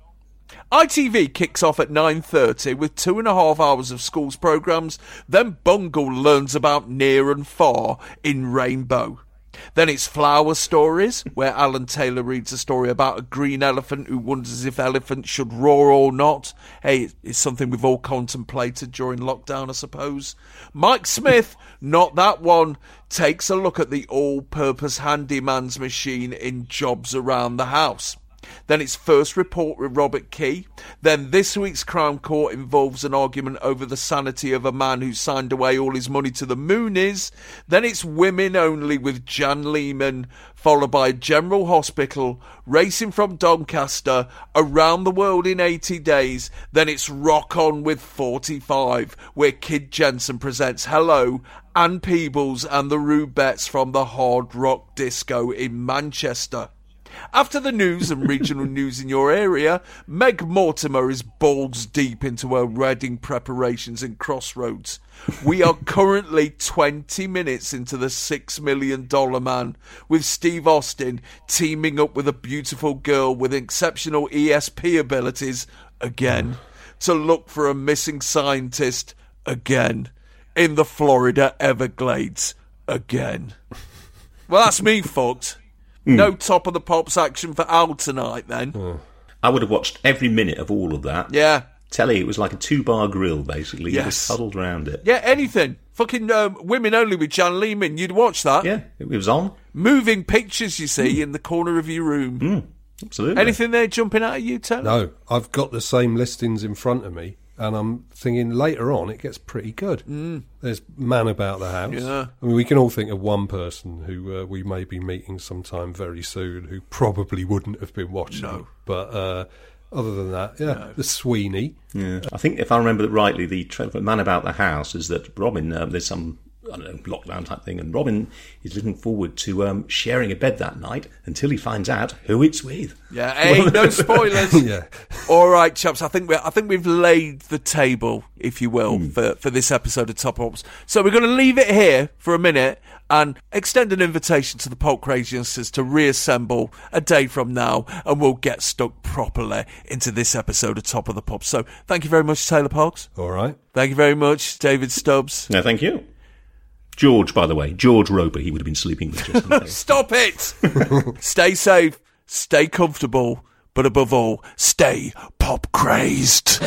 I T V kicks off at nine thirty with two and a half hours of schools programmes. Then Bungle learns about near and far in Rainbow. Then it's Flower Stories, where Alan Taylor reads a story about a green elephant who wonders if elephants should roar or not. Hey, it's something we've all contemplated during lockdown, I suppose. Mike Smith, not that one, takes a look at the all-purpose handyman's machine in Jobs Around the House. Then it's First Report with Robert Key. Then this week's Crown Court involves an argument over the sanity of a man who signed away all his money to the Moonies. Then it's Women Only with Jan Lehman, followed by General Hospital, Racing from Doncaster, Around the World in eighty days. Then it's Rock On with forty-five, where Kid Jensen presents Hello, Anne Peebles and the Rubettes from the Hard Rock Disco in Manchester. After the news and regional news in your area, Meg Mortimer is balls deep into her wedding preparations in Crossroads. We are currently twenty minutes into the Six Million Dollar Man, with Steve Austin teaming up with a beautiful girl with exceptional E S P abilities, again, to look for a missing scientist, again, in the Florida Everglades, again. Well, that's me fucked. No Top of the Pops action for Al tonight, then. Oh. I would have watched every minute of all of that. Yeah. Telly, it was like a two-bar grill, basically. Yes. You just huddled around it. Yeah, anything. Fucking um, Women Only with Jan Lehman. You'd watch that. Yeah, it was on. Moving pictures, you see, mm. in the corner of your room. Mm, absolutely. Anything there jumping out at you, Tony? No, I've got the same listings in front of me. And I'm thinking later on it gets pretty good. Mm. There's Man About the House. Yeah. I mean, we can all think of one person who uh, we may be meeting sometime very soon who probably wouldn't have been watching. No. But uh, other than that, yeah, no. the Sweeney. Yeah. I think if I remember rightly, the Man About the House is that Robin, uh, there's some, I don't know, lockdown type thing, and Robin is looking forward to um, sharing a bed that night until he finds out who it's with. Yeah, hey, no spoilers. Yeah. All right, chaps. I think we I think we've laid the table, if you will, mm. for for this episode of Top Pops. So we're going to leave it here for a minute and extend an invitation to the Pulp Crazy Youngsters to reassemble a day from now, and we'll get stuck properly into this episode of Top of the Pops. So thank you very much, Taylor Parks. All right. Thank you very much, David Stubbs. No, thank you. George, by the way, George Roper, he would have been sleeping with just in case. Stop it! Stay safe, stay comfortable, but above all, stay pop crazed.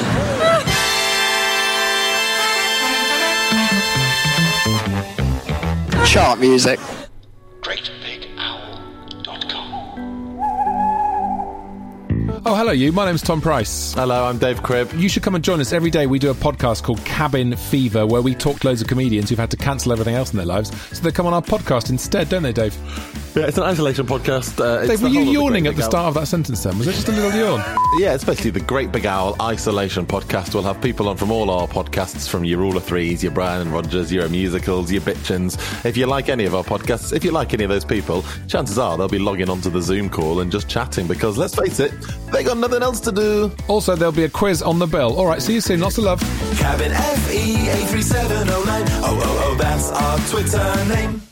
Chart music. great big owl dot com. Oh, hello you. My name's Tom Price. Hello, I'm Dave Cribb. You should come and join us every day. We do a podcast called Cabin Fever, where we talk to loads of comedians who've had to cancel everything else in their lives, so they come on our podcast instead, don't they, Dave? Yeah, it's an isolation podcast. Uh, Dave, were you yawning at the start of that sentence then? Was it just a little yawn? Yeah, it's basically the Great Big Owl Isolation podcast. We'll have people on from all our podcasts, from your Rule of Threes, your Brian and Rogers, your Musicals, your Bitchins. If you like any of our podcasts, if you like any of those people, chances are they'll be logging onto the Zoom call and just chatting, because, let's face it, they got nothing else to do. Also, there'll be a quiz on the bill. All right, see you soon. Lots of love. Cabin F E eight three seven oh nine. Oh, oh, oh, that's our Twitter name.